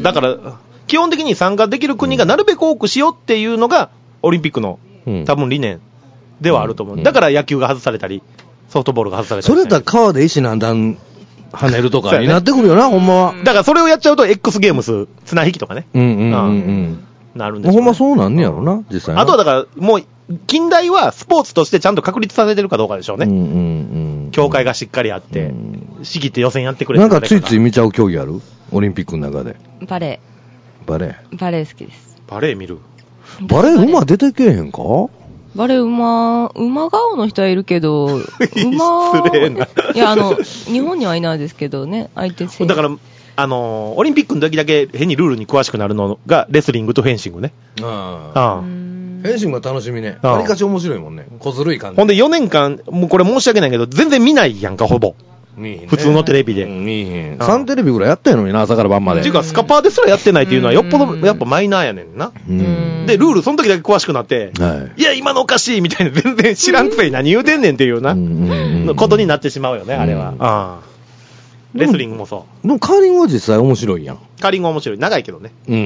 だから基本的に参加できる国がなるべく多くしようっていうのがオリンピックの、うん、多分理念ではあると思う、うん、だから野球が外されたりソフトボールが外されたり、 それだったら川で石何段跳ねるとかになってくるよな、ほんまは。 だからそれをやっちゃうと X ゲームス綱引きとかね、 うんうんうん、うん、 なるんですよ、ね、 ほんまそうなんねやろな、実際な。 あとはだからもう近代はスポーツとしてちゃんと確立されてるかどうかでしょうね、うんうんうん、協会がしっかりあって、うん、仕切って予選やってくれてなんかついつい見ちゃう競技ある？オリンピックの中で。 バレーバレーバレー好きです。 バレー見る？ バレー馬出てけえへんか？ バレー馬、馬顔の人はいるけど、馬、 失礼な。 いや、あの、日本にはいないですけどね、相手選手。 だから、あのー、オリンピックの時だけ変にルールに詳しくなるのが、レスリングとフェンシングね。 ああ。ああフェンシングが楽しみね。わりかし面白いもんね。小ずるい感じ。 ほんでよねんかん、もうこれ申し訳ないけど、全然見ないやんか、ほぼ。ね、普通のテレビで。 見えへん。さんテレビぐらいやったのにな、朝から晩まで。 ていうか、スカパーですらやってないっていうのは、よっぽど、やっぱマイナーやねんな。うんで、ルール、その時だけ詳しくなって、はい、いや、今のおかしいみたいな、全然知らんくせに何言うてんねんっていうな、のことになってしまうよね、あれは。ああレスリングもそう。 でも、カーリングは実際面白いやん。 カーリングは面白い。長いけどね。 うん。うん。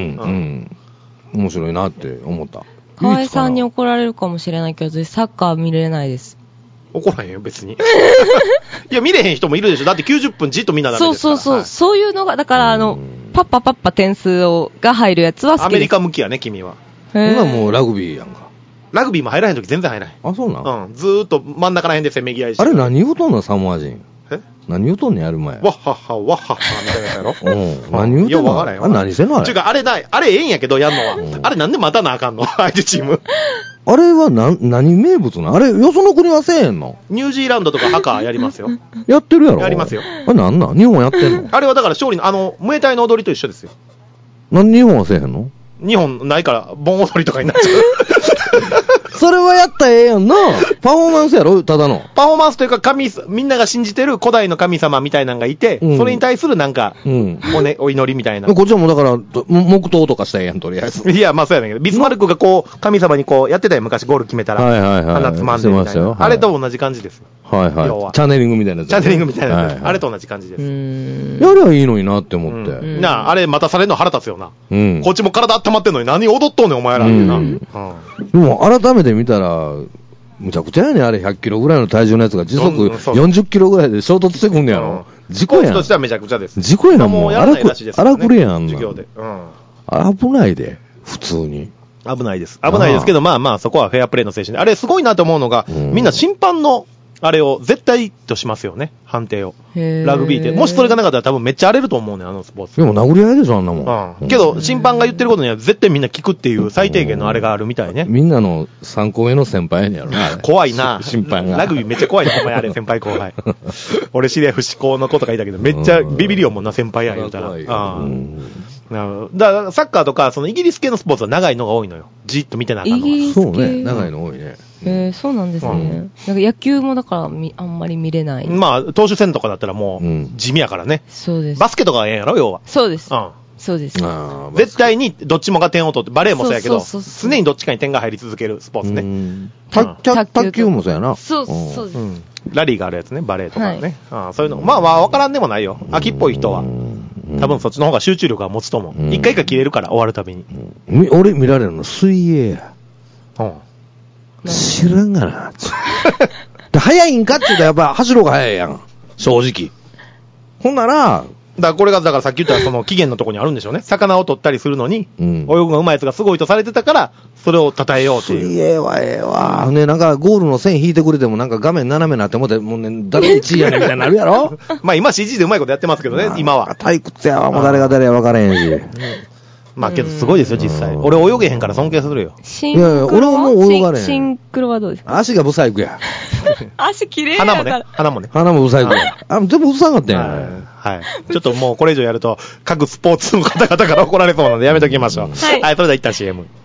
面白いなって思った。 河合さんに怒られるかもしれないけど、サッカー見れないです。 怒らへんよ、別に。いや、見れへん人もいるでしょ。だってきゅうじゅっぷんじっと見ながらですから。 そうそうそう。はい、そういうのが、だから、あの、パッパパッパ点数をが入るやつは好きです。 アメリカ向きやね、君は。 今もうラグビーやんか。 ラグビーも入らへんとき全然入らへん。 あ、そうなん？ うん。ずーっと真ん中らへんでせめぎ合いして。 あれ何言うとんの、サモア人。え何言うとんねん、やる前。 わっはっは、わっはっは、みたいなやろ。 うん。何言うとんの？いや、わからへん。あれ何してんのあれ。 ちゅうか、あれない、あれええんやけど、やんのは。うん、あれなんで待たなあかんの相手チーム。 あれはな、何名物なの？あれ、よその国はせえへんの？ ニュージーランドとかハカやりますよ。 やってるやろ？ やりますよ。 あれなんなん？日本やってんの？ あれはだから勝利の、あの、ムエタイの踊りと一緒ですよ。 なんで日本はせえへんの？ 日本ないから、盆踊りとかになっちゃう。 それはやったらええやんな。パフォーマンスやろ、ただの。 パフォーマンスというか、神、みんなが信じてる古代の神様みたいなのがいて、うん、それに対するなんか、うん、お, ね、お祈りみたいな。 こっちはもうだから、黙祷とかしたらええやん、とりあえず。 いや、まあそうやねんけど、ビスマルクがこう、神様にこう、やってたよ、昔ゴール決めたら。はいはいはい。鼻つまんでみたいな。はい、あれと同じ感じです。 はいはい。要はチャネリングみたいなやつ。 チャネリングみたいなやつ、はいはい。あれと同じ感じです。 やりゃいいのになって思って。 うん、なあ、あれ待たされるの腹立つよな。うん。こっちも体温まってんのに何踊っとんねん、お前ら。うん。うん、 でも、改めて見たら、むちゃくちゃやねん、あれひゃっキロぐらいの体重のやつが時速よんじゅっキロぐらいで衝突してくんねやろ。うん、事故やん。 としてはめちゃくちゃです。 事故やん、もう。 やらないらしいです荒くれやん。 授業で。うん。 危ないで、普通に。 危ないです。危ないですけど、まあまあ、そこはフェアプレーの精神で。あれすごいなと思うのが、うん、みんな審判の、あれを絶対としますよね、判定を。ラグビーって。もしそれがなかったら多分めっちゃ荒れると思うね、あのスポーツ。 でも殴り合いでしょ、あんなもん。 うん。けど、審判が言ってることには絶対みんな聞くっていう最低限のあれがあるみたいね。 みんなのさんこ上の先輩やねやろな。 怖いな。 審判が。 ラグビーめっちゃ怖いな、お前あれ、先輩後輩。俺知り合い不思考の子とかいたけど、めっちゃビビりよもんな、先輩や言うたら。ああ。だからサッカーとかそのイギリス系のスポーツは長いのが多いのよ。じっと見てなあかんのは。 そうね、長いの多いね。 えー、そうなんですね。うん、なんか野球もだからみあんまり見れない。 まあ投手戦とかだったらもう地味やからね。うん、 そうです。 バスケとかはええんやろ要は。 そうです。 うん。 そうです。 絶対にどっちもが点を取って、バレーもそうやけど、常にどっちかに点が入り続けるスポーツね。 卓球もそうやな。 そうそうです、うん。 ラリーがあるやつね、バレーとかね。はい、あそういうの。まあまあ分からんでもないよ。秋っぽい人は。多分そっちの方が集中力が持つと思う。一、うん、回一回切れるから終わるたびに。 うん、俺見られるの水泳や。うん。知らんがな。早いんかって言ったらやっぱ走ろうが早いやん。正直。ほんなら、 だからこれがだからさっき言ったその期限のところにあるんでしょうね。魚を取ったりするのに、うん、泳ぐがうまいやつがすごいとされてたから、それを称えようっていう。 水泳はええわ。ね、なんかゴールの線引いてくれてもなんか画面斜めになって思って、もうね、誰いちいやねんみたいになるやろまあ今 シージー でうまいことやってますけどね、今は。 退屈やわ、もう誰が誰や分からへんし。うんまあけどすごいですよ、実際。俺泳げへんから尊敬するよ。 シンクロは、いやいや俺はもう泳がれへん。シンクロはどうですか？ 足がブサイクや。 足綺麗やから。 鼻もね、鼻もね。 鼻もブサイクや。あ、全部ブサかったやん。 はい。ちょっともうこれ以上やると、各スポーツの方々から怒られそうなのでやめときましょう。はい。はい、それでは一旦 シーエム。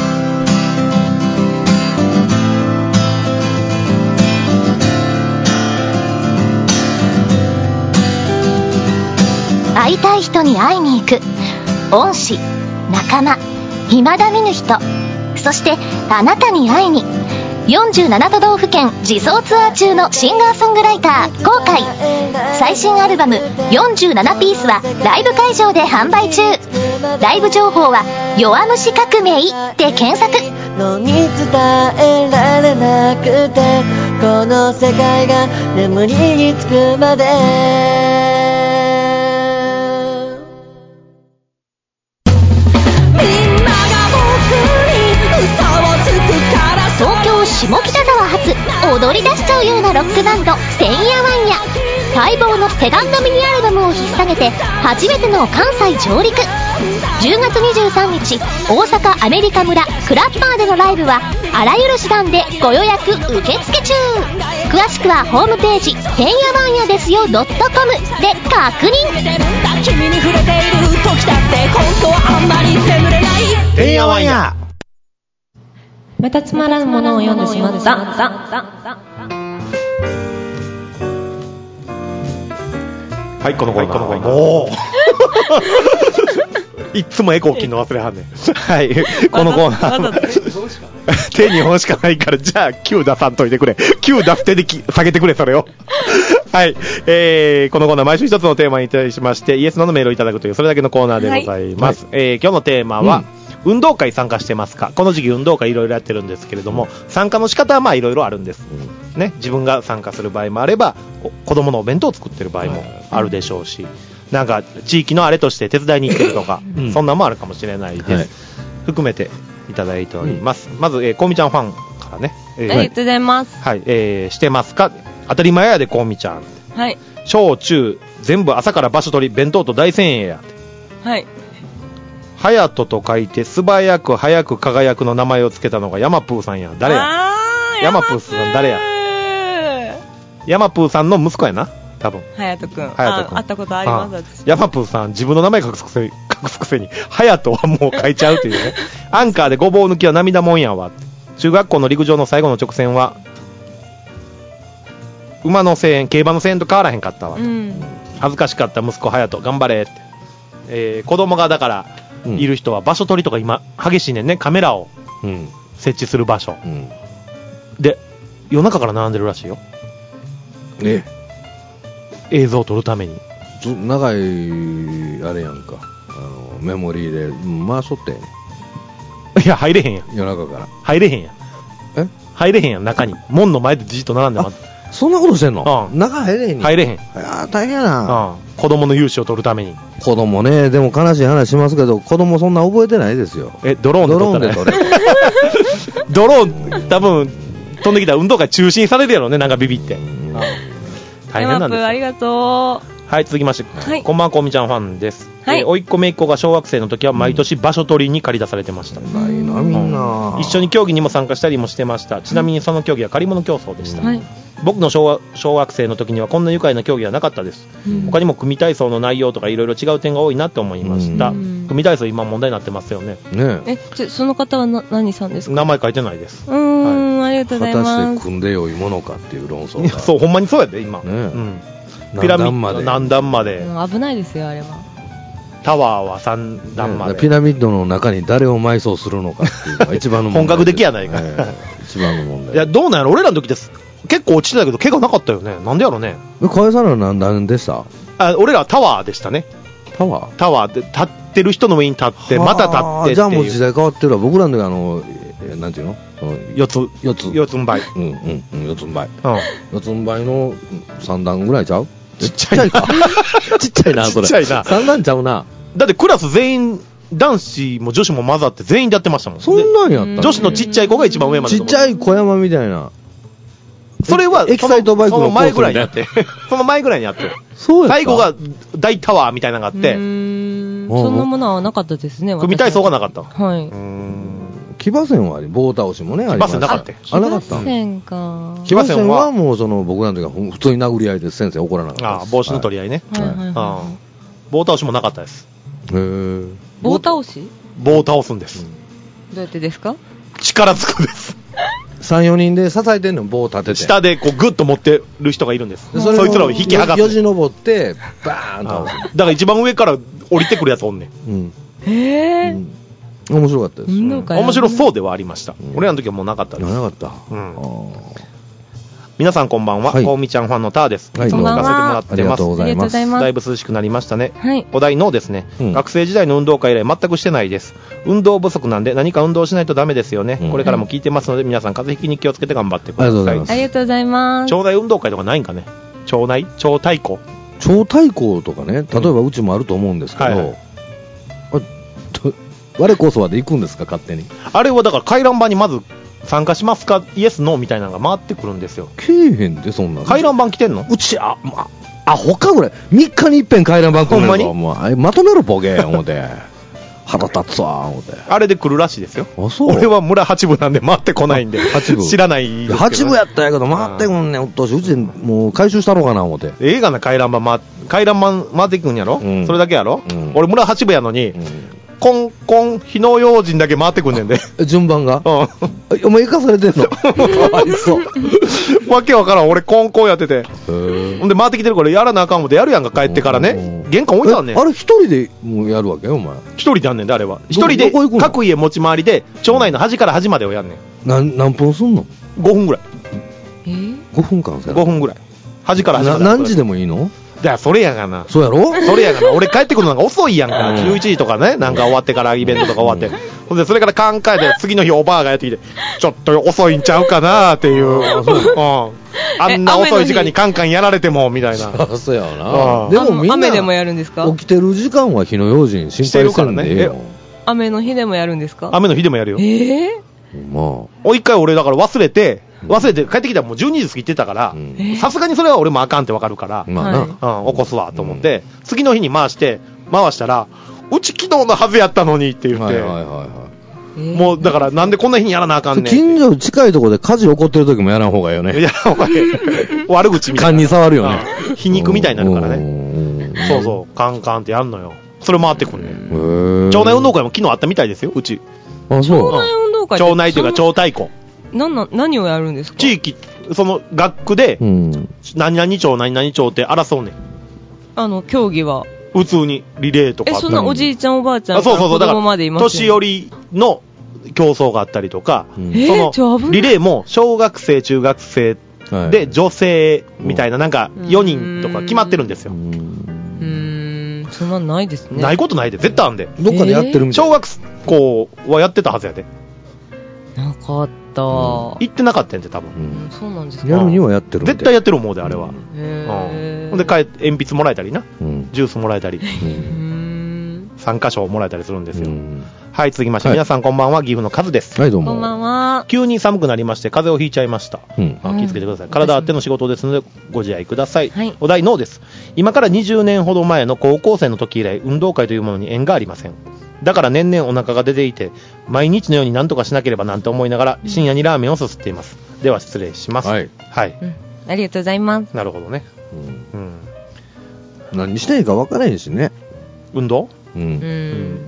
会いたい人に会いに行く。恩師、仲間、未だ見ぬ人、そしてあなたに会いによんじゅうなな都道府県自走ツアー中のシンガーソングライター後悔。最新アルバムよんじゅうななピースはライブ会場で販売中。ライブ情報は弱虫革命で検索。 のに伝えられなくてこの世界が眠りにつくまで。 東京下北沢発踊り出しちゃうようなロックバンドてんやわんや。待望のセカンドミニアルバムを引っ提げて初めての関西上陸。じゅうがつにじゅうさんにち大阪アメリカ村クラッパーでのライブはあらゆる手段でご予約受付中。詳しくはホームページてんやわんやですよ .com で確認。 君に触れている時だって本当はあんまり眠れない。 てんやわんや。 またつまらぬものを読んでしまった。 はい、このコーナー。はい、もう。いつもエコー切るの忘れはんねん。はい、このコーナー。手に本しかないから、じゃあきゅう出さんといてくれ。きゅう出す手で下げてくれ、それを。はい、えー、このコーナー毎週一つのテーマに対しまして、イエスノーのメールをいただくという、それだけのコーナーでございます。はい、えー、今日のテーマは、うん、運動会参加してますか。この時期運動会いろいろやってるんですけれども、参加の仕方はまあいろいろあるんです、うんね、自分が参加する場合もあれば子供のお弁当を作ってる場合もあるでしょうし、なんか地域のあれとして手伝いに行ってるとか、うん、そんなもあるかもしれないです、はい、含めていただいております、うん、まず、えー、こうみちゃんファンからね、 えー、ありがとうございます、 はい、えー、してますか。当たり前やでこうみちゃん、 はい、 小中全部朝から場所取り弁当と大千円やって、 はい、 はやとと書いて素早く早く輝くの名前をつけたのがヤマプーさんや。誰や。ヤマプーさん誰や。ヤマプーさんの息子やな多分。 はやとくん。 はやとくん。 会ったことあります。 ヤマプーさん自分の名前隠すくせに隠すくせにはやとはもう書いちゃうというね。アンカーでごぼう抜きは涙もんやわ。中学校の陸上の最後の直線は馬の声援競馬の声援と変わらへんかったわ、うん、恥ずかしかった息子はやと頑張れって、えー、子供がだからいる人は場所取りとか今激しいねんね。カメラを設置する場所、うん、で夜中から並んでるらしいよ、 ね、 映像を撮るために長いあれやんか、あのメモリーで回しとってん。 いや入れへんやん。 夜中から入れへんやん。 え入れへんやん。中に門の前でじっと並んでます。 そんなことしてんの、 うん、 中入れへんに入れへん。 あ大変やな、 うん、子供の勇姿を撮るために。 子供ね、でも悲しい話しますけど子供そんな覚えてないですよ。 えドローンで撮ったら、ね、ドローンで撮れドローン多分飛んできたら運動会中止にされるやろね。なんかビビって、うん、大変なんですよ。 ありがとう。 はい、続きまして、はい、こんばんはこみちゃんファンです、 はい、 えー、おいっ子めいっ子が小学生の時は毎年場所取りに借り出されてました、 うん、ないなみんな、 うん、一緒に競技にも参加したりもしてました。ちなみにその競技は借り物競争でした、はい、僕の 小, 小学生の時にはこんな愉快な競技はなかったです、うん、他にも組体操の内容とかいろいろ違う点が多いなと思いました、うん、組体操今問題になってますよね。 ねえちょその方はな何さんですか。 名前書いてないです。 うーん、はい、ありがとうございます。 果たして組んでよいものかっていう論争が。 そうほんまにそうやで今、ね、うんピラミッド何段まで、 うん、危ないですよあれは。 タワーはさん段まで、 ね、ピラミッドの中に誰を埋葬するのかっていうのが一番の問題本格的やないか、 えー、一番の問題。 いやどうなんやろ。俺らの時です結構落ちてたけど怪我なかったよね。なんでやろね。 河合さんは何段でした？ あ俺らはタワーでしたね。 タワータワーで立ってる人の上に立ってまた立ってっていう。 じゃあもう時代変わってるわ。僕らの時あのなんていうの四つ四つ四つん這い、 うんうんうん四つん這い、 うん、 四つん這いの三段ぐらいちゃう？ ちっちゃいかちっちゃいなそれ。 ちっちゃいな。 三段ちゃうな。 だってクラス全員男子も女子も混ざって全員でやってましたもん。 そんなんやった。 女子のちっちゃい子が一番上まで。 ちっちゃい小山みたいな。 それはエキサイトバイクのその前ぐらいにあってその前ぐらいにあってそうやった。 最後が大タワーみたいなのがあって、うーんそんなものはなかったですね。 組体操がなかった。 はい。 うーん騎馬戦はあり棒倒しもねありました。 騎馬戦なかった。 あなかった。 騎馬戦か。 騎馬戦はもうその僕らの時は普通に殴り合いで先生怒らなかったです。 あ帽子の取り合いね、 はいはいはいはい、 あ棒倒しもなかったです。 へえ。 棒倒し？ 棒倒すんです、うん、 どうやってですか？ 力つくです。 さん、よにんで支えてんの棒を立てて下でこうグッと持ってる人がいるんです。そいつらを引き剥がす。 よじ登ってバーンと倒す。 だから一番上から降りてくるやつおんねん、 うん、 へえ、 うん、 面白かったです。 運動会、 うん、面白そうではありました。うん、俺らの時はもうなかったです。 なかった。 うん。皆さんこんばんは。こうみちゃんファンのターです。 はい、 いつも聞かせてもらってます。ありがとうございます。 だいぶ涼しくなりましたね。 はい。 お題ノーですね、うん。学生時代の運動会以来全くしてないです。運動不足なんで何か運動しないとダメですよね。うん、これからも聞いてますので皆さん風邪ひきに気をつけて頑張ってください。 ありがとうございます。 ありがとうございます。 町内運動会とかないんかね。町内町対抗。 町対抗とかね。例えばうちもあると思うんですけど。うんはいはい、我こそはで行くんですか勝手に。 あれはだから回覧板にまず参加しますかイエスノーみたいなのが回ってくるんですよ。 けえへんでそんな回覧板来てんの。 うちあああ他ぐらいみっかにいっぺん回覧板来るのぞ。もうあれまとめろボケ思って腹立つわ思って。 あれで来るらしいですよ。 あそう。 俺は村八部なんで回ってこないんで八部知らないですけど、ね、 八部やったんやけど回ってくんねん。うっとうしいうちもう回収したろうかな思って。 映画な回覧板回回覧板回ってくんやろ、うん、それだけやろ、うん、俺村八部やのに、うんコンコン火の用心だけ回ってくんねんで順番が、うん、お前生かされてんのありそうわけわからん。俺コンコンやっててほんで回ってきてるからやらなあかんもんでやるやんか帰ってからね玄関置いてあんねん。 あれ一人でもうやるわけお前。 一人でやんねんであれは一人で各家持ち回りで町内の端から端までをやんねん。 何何分すんの。 ごふんぐらい。 えー、 ごふんかんごふんぐらい端から端まで。 何時でもいいの。 だからそれやがな。 そうやろそれやがな。俺帰ってくるのが遅いやんか。じゅういちじとかね、なんか終わってからイベントとか終わって。ほんで、それから考えて、次の日おばあがやってきて、ちょっと遅いんちゃうかなーっていう。うん。あんな遅い時間にカンカンやられても、みたいな。 そうやな。でもみんな、 雨でもやるんですか。 起きてる時間は火の用心心配してるからね。 雨の日でもやるんですか。 雨の日でもやるよ。 ええー。まあ。 お一回俺だから忘れて、忘れて帰ってきたらもうじゅうにじ過ぎてたからさすがにそれは俺もあかんってわかるから、 まあな、 うん、起こすわと思って、うん、次の日に回して回したらうち昨日のはずやったのにって言って、はいはいはいはい、もうだからなんでこんな日にやらなあかんねん。 近所近いところで火事起こってる時もやらん方がいいよね。 やらん方がいい悪口みたいな勘に触るよね。 皮肉みたいになるからね。そうそうカンカンってやんのよ。それ回ってくるね。町内運動会も昨日あったみたいですようち。 あそう。 町内運動会町内というか町対抗。 なんな何をやるんですか。 地域その学区で、うん、何々町何々町って争うねん。 あの競技は普通にリレーとか。 えそんなおじいちゃんおばあちゃんから子供までいます、ね、 年寄りの競争があったりとか、 うん、 そのリレーも小学生中学生で女性みたいな、なんかよにんとか決まってるんですよ。うーんそんなんないですね。 ないことないで絶対あんで。 どっかでやってるみたいな。 小学校はやってたはずやで。 なかった、うん、 行ってなかったんで多分、うん、そうなんですか。 やるにはやってるみたい。 絶対やってる思うであれは。 へほんで鉛筆もらえたりな、うん、ジュースもらえたり、うん、さんかしょもらえたりするんですよ、うん、はい続きまして、はい、皆さんこんばんは岐阜のカズです。 はいどうも。 こんばんは。 急に寒くなりまして風邪をひいちゃいました、うん、あ気をつけてください。体あっての仕事ですのでご自愛ください、はい、お題ノーです。今からにじゅうねんほど前の高校生の時以来運動会というものに縁がありません。だから年々お腹が出ていて毎日のように何とかしなければなんて思いながら深夜にラーメンをすすっています。では失礼します。はい、はいうん、ありがとうございます。 なるほどね、うんうん、何していいか分からへんしね運動、 うんうん、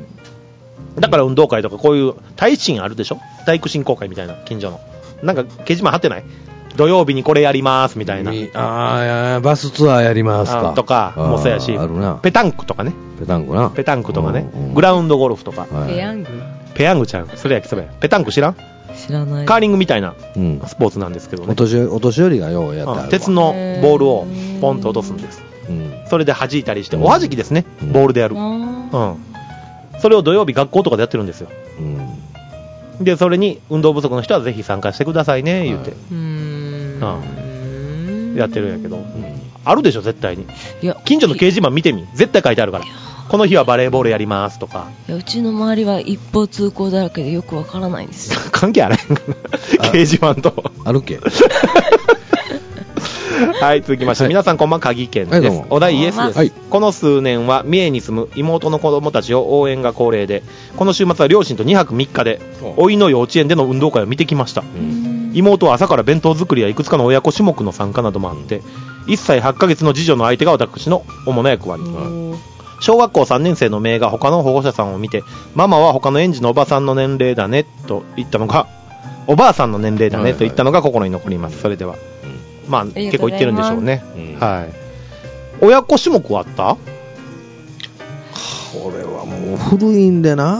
だから運動会とかこういう体心あるでしょ。体育振興会みたいな近所のなんか掲示板貼ってない。土曜日にこれやりますみたいな。 ああバスツアーやりますかとかもそうやし、 あるな。 ペタンクとかね。 ペタンクな。 ペタンクとかね、うんうん、グラウンドゴルフとか。 ペヤング。 ペヤングちゃんそれやきそれ。ペタンク知らん？ 知らない。 カーリングみたいなスポーツなんですけどね。 お年お年寄りがようやってあるわ。 鉄のボールをポンと落とすんです。うん、それで弾いたりして、おはじきですね、うん、ボールでやる。うん。それを土曜日学校とかでやってるんですよ。うん。でそれに運動不足の人はぜひ参加してくださいね言うて。はい、うーん。うんやってるんやけど、うん、あるでしょ絶対に。いや近所の掲示板見てみ絶対書いてあるから。この日はバレーボールやりますとか。 いやうちの周りは一方通行だらけでよくわからないんですよ。 関係あらへん掲示板とあるっけはい続きまして、はい、皆さんこんばんは鍵県です、はい、お題イエスです、はい、この数年は三重に住む妹の子供たちを応援が恒例でこの週末は両親とにはくみっかで甥いの幼稚園での運動会を見てきました。妹は朝から弁当作りやいくつかの親子種目の参加などもあっていっさいはちかげつの次女の相手が私の主な役割。小学校さんねん生の姪が他の保護者さんを見てママは他の園児のおばさんの年齢だねと言ったのがおばあさんの年齢だねと言ったのが心に残ります。それではまあ結構言ってるんでしょうね、うん、はい。親子種目はあった？ これはもう古いんでな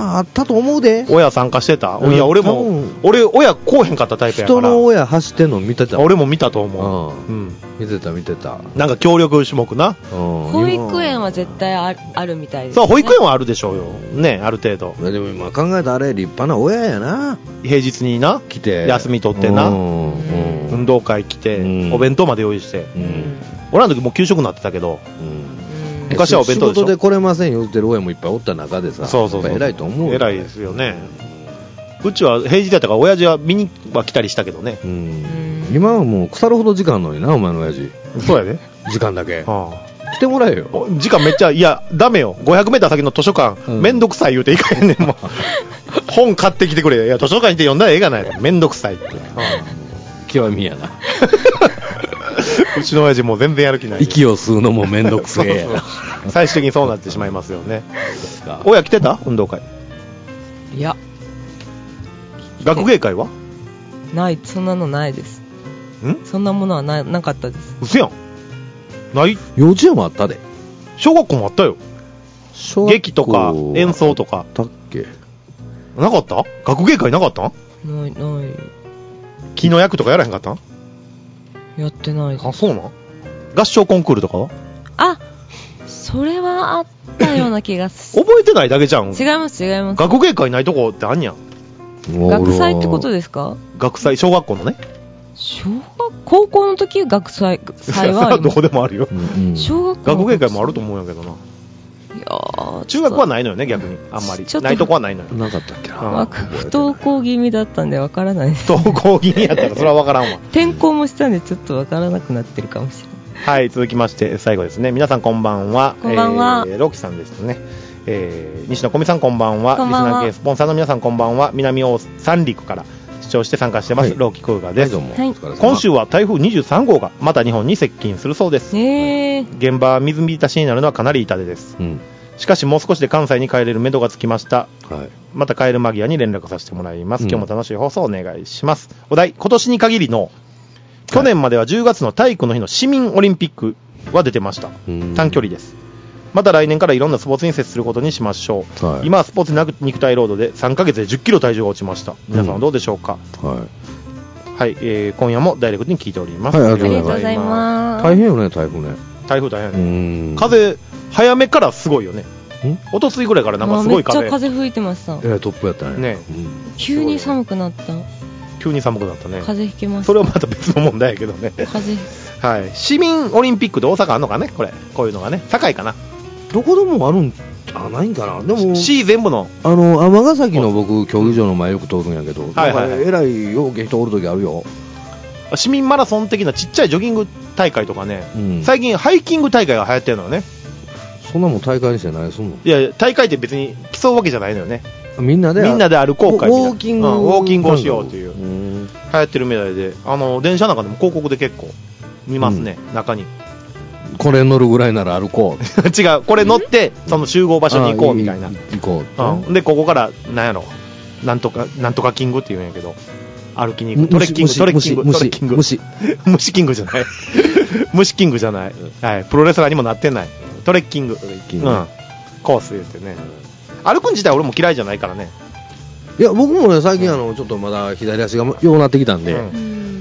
まああったと思うで。 親参加してた、 うん、 いや俺も俺親こうへんかったタイプやから人の親走ってんの見てた。 俺も見たと思う、うんうん、見てた見てた。 なんか協力種目な、 うん、保育園は絶対あ る, あるみたいです、ね、 そう保育園はあるでしょうよね、ある程度。 でも今考えたらあれ立派な親やな。 平日にな来て休み取ってな、うんうん、運動会来て、うん、お弁当まで用意して、うん、俺らの時もう給食になってたけど、うん、昔はお弁当でしょ。 仕事で来れませんよってる親もいっぱいおった中でさ、 そうそうそう、 偉いと思う。 偉いですよね。うちは平日やったから親父は見には来たりしたけどね。うん、 今はもう腐るほど時間あるのにな、お前の親父。 そうやね、 時間だけ、はあ、来てもらえよ。 時間めっちゃ、いやダメよ、ごひゃくメーター先の図書館、うん、めんどくさい言うていかへんねんもう本買ってきてくれ。いや図書館行って読んだらええがない、めんどくさいって、はあ、 極みやなうちの親父もう全然やる気ない。 息を吸うのもめんどくせえやな最終的にそうなってしまいますよね。親来てた運動会。 いや学芸会はない、そんなのないです。んそんなものは な, なかったです。 うせやん、ない。 幼稚園もあったで。 小学校もあったよ。劇とか演奏とか。 あったっけ。 なかった。学芸会なかったん。 ないない。 木の役とかやらへんかったん。 やってないです。 あ、そうなん。合唱コンクールとかは。 あ、それはあったような気がす覚えてないだけじゃん。 違います違います。 学芸会ないとこってあんにゃん。 学祭ってことですか。 学祭、小学校のね。 小学高校の時学祭祭はあります。 どこでもあるよ、 うんうん、小学校学芸会もあると思うんやけどな。いや中学はないのよね、逆にあんまりないとこはないのよ。 なかったっけな。 不登校気味だったんでわからないです。 不登校気味やったらそれはわからんわ転校もしたんでちょっとわからなくなってるかもしれない。 はい、続きまして最後ですね。皆さんこんばんは。 こんばんは、 えー、ロキさんですね。えー、西野小美さんこんばんは。 こんばんは。 リスナー系スポンサーの皆さんこんばんは。南大三陸から視聴して参加してます、はい、ローキクーガです、はい、今週は台風にじゅうさん号がまた日本に接近するそうです。 へー。 現場は水浸しになるのはかなり痛手です、うん、しかしもう少しで関西に帰れる目処がつきました、はい、また帰る間際に連絡させてもらいます、うん、今日も楽しい放送お願いします。お題、今年に限りの去年まではじゅうがつの体育の日の市民オリンピックは出てました、短距離です。また来年からいろんなスポーツに接することにしましょう、はい、今はスポーツ肉体労働でさんかげつでじゅっキロ体重が落ちました。皆さんはどうでしょうか、うん、はいはい、えー、今夜もダイレクトに聞いております、 はい、ありがとうございます。大変よね、台風ね。 台風大変ね。風早めからすごいよね。おとついぐらいからなんかすごい風。 めっちゃ風吹いてました。 えー、トップやったね。ね、 うん、急に寒くなった。 急に寒くなったね。 風邪ひきます。 それはまた別の問題やけどね。 風邪。 はい。市民オリンピックで大阪あんのかね、これ、こういうのがね、堺かな。 どこでもあるんあないんかな。でも C 全部のあの尼崎の僕競技場の前よく通るんやけど、はいはいはい、えらいよう人おる時あるよ。 市民マラソン的なちっちゃいジョギング大会とかね、うん、最近ハイキング大会が流行ってるのよね。 そんなもん大会にしてないすんの。 いや大会って別に競うわけじゃないのよね。 みんなでみんなで歩こう会みたいな、 ウォーキング、うん、 ウォーキングをしようという流行ってるみたいで、あの電車なんかでも広告で結構見ますね、うん、中にこれ乗るぐらいなら歩こう違う、これ乗ってその集合場所に行こうみたいな。 行こう、 うん、でここからなんやろなんとかなんとかキングって言うんやけど、歩きに行くトレッキングトレッキングトレッキング虫虫キングじゃない虫キングじゃない、はい、プロレスラーにもなってないトレッキング、トレッキング、うん、コース言ってね、歩くん自体俺も嫌いじゃないからね。 いや僕もね最近あのちょっとまだ左足がようなってきたんで、うん、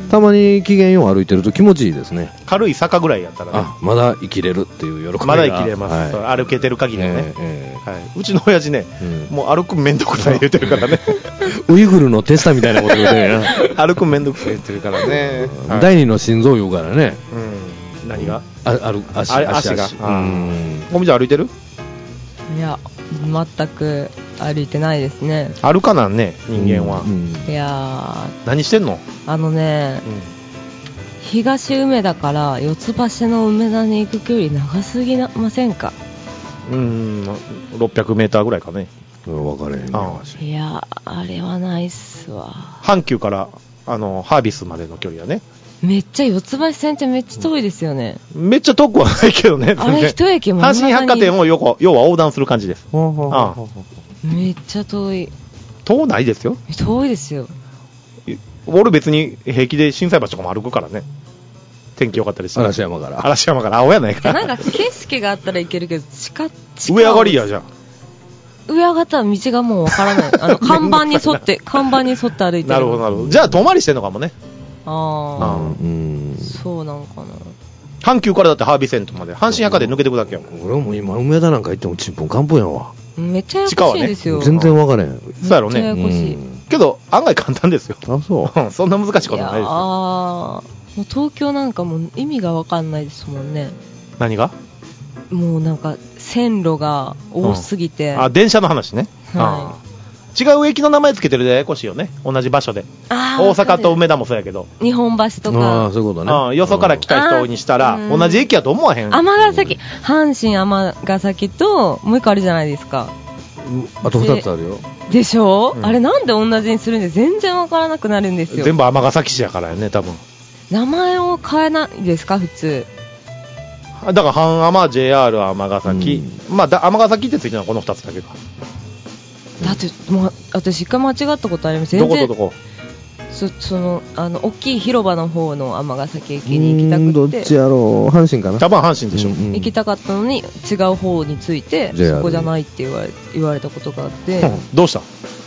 たまに機嫌よう歩いてると気持ちいいですね。 軽い坂ぐらいやったらね、 あまだ生きれるっていう喜びがまだ生きれます、はい、歩けてる限りね、えーえーはい、うちの親父ね、うん、もう歩くめんどくさい言ってるからねウイグルのテスタみたいなこと言うてるな歩くめんどくさい言ってるからね、 はい、第二の心臓言うからね、 うん、何があある 足, 足, 足, 足がもみちゃん歩いてる？ いや全く歩いてないですね。 歩かなんね人間は、うんうん、いや何してんの？ あのね、うん、東梅田から四ツ橋の梅田に行く距離長すぎませんか？ うーんろっぴゃくメーターぐらいかね。 分かれへんね。 いやあれはないっすわ。 阪急からあのハービスまでの距離はね。 めっちゃ四ツ橋線ってめっちゃ遠いですよね、 うん、めっちゃ遠くはないけどね。 あれ一駅も阪神百貨店を横要は横断する感じです。ああめっちゃ遠い。 遠ないですよ。 遠いですよ。 俺別に平気で心斎橋とかも歩くからね。天気良かったりして。 嵐山から嵐山から青やないかなんか景色があったらいけるけど近近上上がりやじゃん。 上上がったら道がもうわからない。あの、看板に沿って、看板に沿って歩いてる。 なるほど、なるほど。じゃあ、遠回りしてんのかもね。 ああ。 うん。 そうなんかな。 阪急からだってハービーセントまで、阪神百貨店抜けてくだけやもん。 俺も今、梅田なんか行ってもちんぽんかんぽんやわ。 めっちゃややこしいですよ。 ね、全然わからへん。 そうやろね。 ややこしい。 けど、案外簡単ですよ。 あ、そう。 そんな難しいことないですよ。 ああ。もう東京なんかもう意味がわかんないですもんね。 何が？ もうなんか線路が多すぎて、 うん、あ、電車の話ね、 はい、 違う駅の名前つけてるでややこしいよね、同じ場所で。大阪と梅田もそうやけど、 日本橋とか、 あ、そういうことね、 あ、よそから来た人にしたら同じ駅やと思わへん。 尼崎、阪神尼崎ともう一個あるじゃないですか。 あとふたつあるよ。 でしょ、 うん、 あれなんで同じにするんで全然わからなくなるんですよ。 全部尼崎市やからやね、多分。 名前を変えないですか普通。 だから阪尼 ジェイアール 尼崎、うん、まあ尼崎ってついてるのはこのふたつだけか。 だってもう私一回間違ったことあります。 どことどこ？ そ, そのあの大きい広場の方の尼崎駅に行きたくて、 どっちやろう、阪神かな、 多分阪神でしょ、うんうん、行きたかったのに違う方についてそこじゃないって言われ言われたことがあって、うん、 どうした？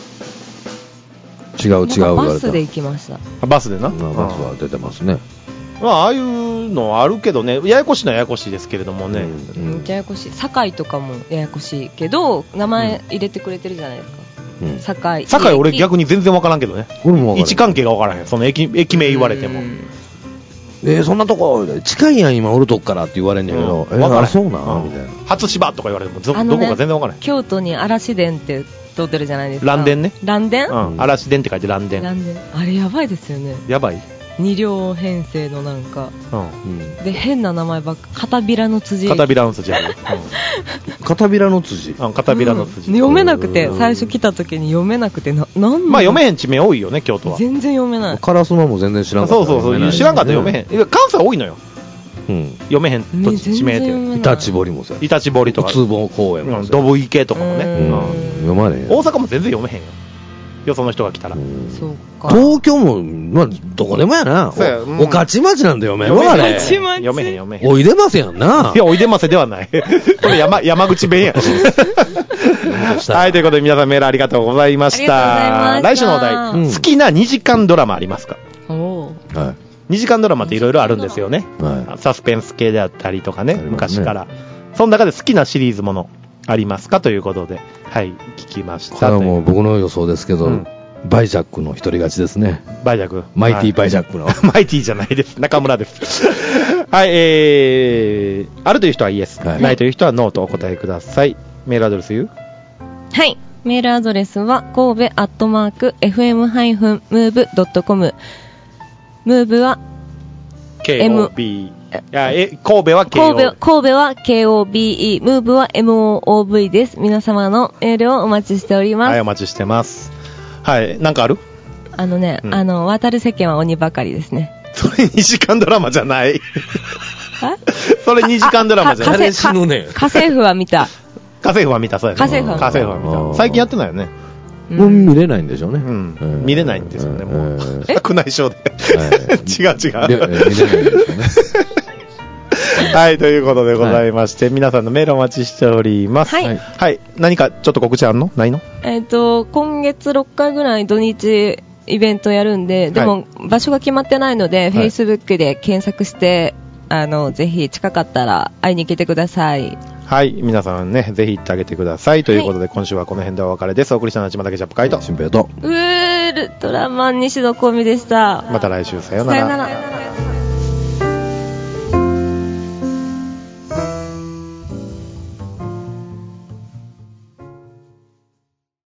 違う違う、 バスで行きました。 バスでな、 まあ、バスは出てますね。 まあ、ああいうのあるけどね、ややこしいのはややこしいですけれどもね、 うんうん、ややこしい。堺とかもややこしいけど名前入れてくれてるじゃないですか、うん、堺。 堺俺逆に全然わからんけどね、 俺も位置関係がわからへん、その 駅, 駅名言われても、 えー、そんなとこ近いやん今おるとこからって言われんねんけど、うん、えー、あそうな、うん、みたいな。 初芝とか言われても ど,、ね、どこか全然わからへん。 京都に嵐電って通ってるじゃないですか。 嵐電ね。 嵐電、 うん、嵐電って書いて嵐電。 嵐電あれやばいですよね。 やばい。 に両編成のなんか、うん、で変な名前ばっか。片びらの辻。 片びらの辻ある、 うん、片びらの辻、 うん、片びらの辻、 うん、読めなくて、最初来た時に読めなくて、ななんまあ読めへん地名多いよね京都は。 全然読めない。 烏丸も全然知らんかった。 そうそうそう、知らんかったら読めへん、ね、関西多いのよ、うん、読めへん土地地名って。 イタチボリもさ、 イタチボリとかつぼ公園もドブ池とかもね、うんうん、読まれへん。 大阪も全然読めへんよ、よその人が来たら。 そうか。 東京も、まあ、どこでもやな。お、うん、御徒町なんだよ、読めん。 あれ。読めへん、読めへん。 おいでませやんな。 いや、おいでませではない。これ山、山口弁や。はい、ということで皆さんメールありがとうございました。来週のお題、うん、好きなにじかんドラマありますか？おー。はい。にじかんドラマっていろいろあるんですよね。はい。サスペンス系であったりとかね、ね昔から。その中で好きなシリーズものありますかということで、はい、聞きました。 これはもう僕の予想ですけど、うんバイジャックの一人勝ちですね。 バイジャック。 マイティバイジャックの。 マイティじゃないです。中村です。はい、えー、あるという人はイエス、はい、ないという人はノーとお答えください。メールアドレス言う？ はい。メールアドレスは、神戸アットマーク、エフエム ムーブ ドットコム。ムーブは、 ケーオービー。いやえ神戸は ケーオービー。 神戸、神戸は ケーオービーイー。ムーブは エムオーオーブイ です。皆様のメールをお待ちしております。 はい、お待ちしてます。はい、なんかある？ あのね、うん、あの、渡る世間は鬼ばかりですね。 それにじかんドラマじゃない。それにじかんドラマじゃない。 誰死ぬね。 家政婦は見た。 家政婦は見た、そうやね。 家政婦は見た。 家政婦は見た。最近やってないよね。 もう見れないんでしょうね。 うん。見れないんですよね、もう。白内障で。違う違う。見れないんですよね。はい、ということでございまして、はい、皆さんのメールお待ちしております。はい。はい。何かちょっと告知あんの？ないの？ えっと、今月ろっかいぐらい土日イベントやるんで、でも場所が決まってないので、はい、Facebook で検索して、あの、ぜひ近かったら会いに来てください。 はい。皆さんね、ぜひ行ってあげてください。ということで、はい、今週はこの辺でお別れです。お送りしたのはちまたけジャップカイト。 新平と。 ウルトラマン西野コミでした。 また来週、さようなら。 さようなら。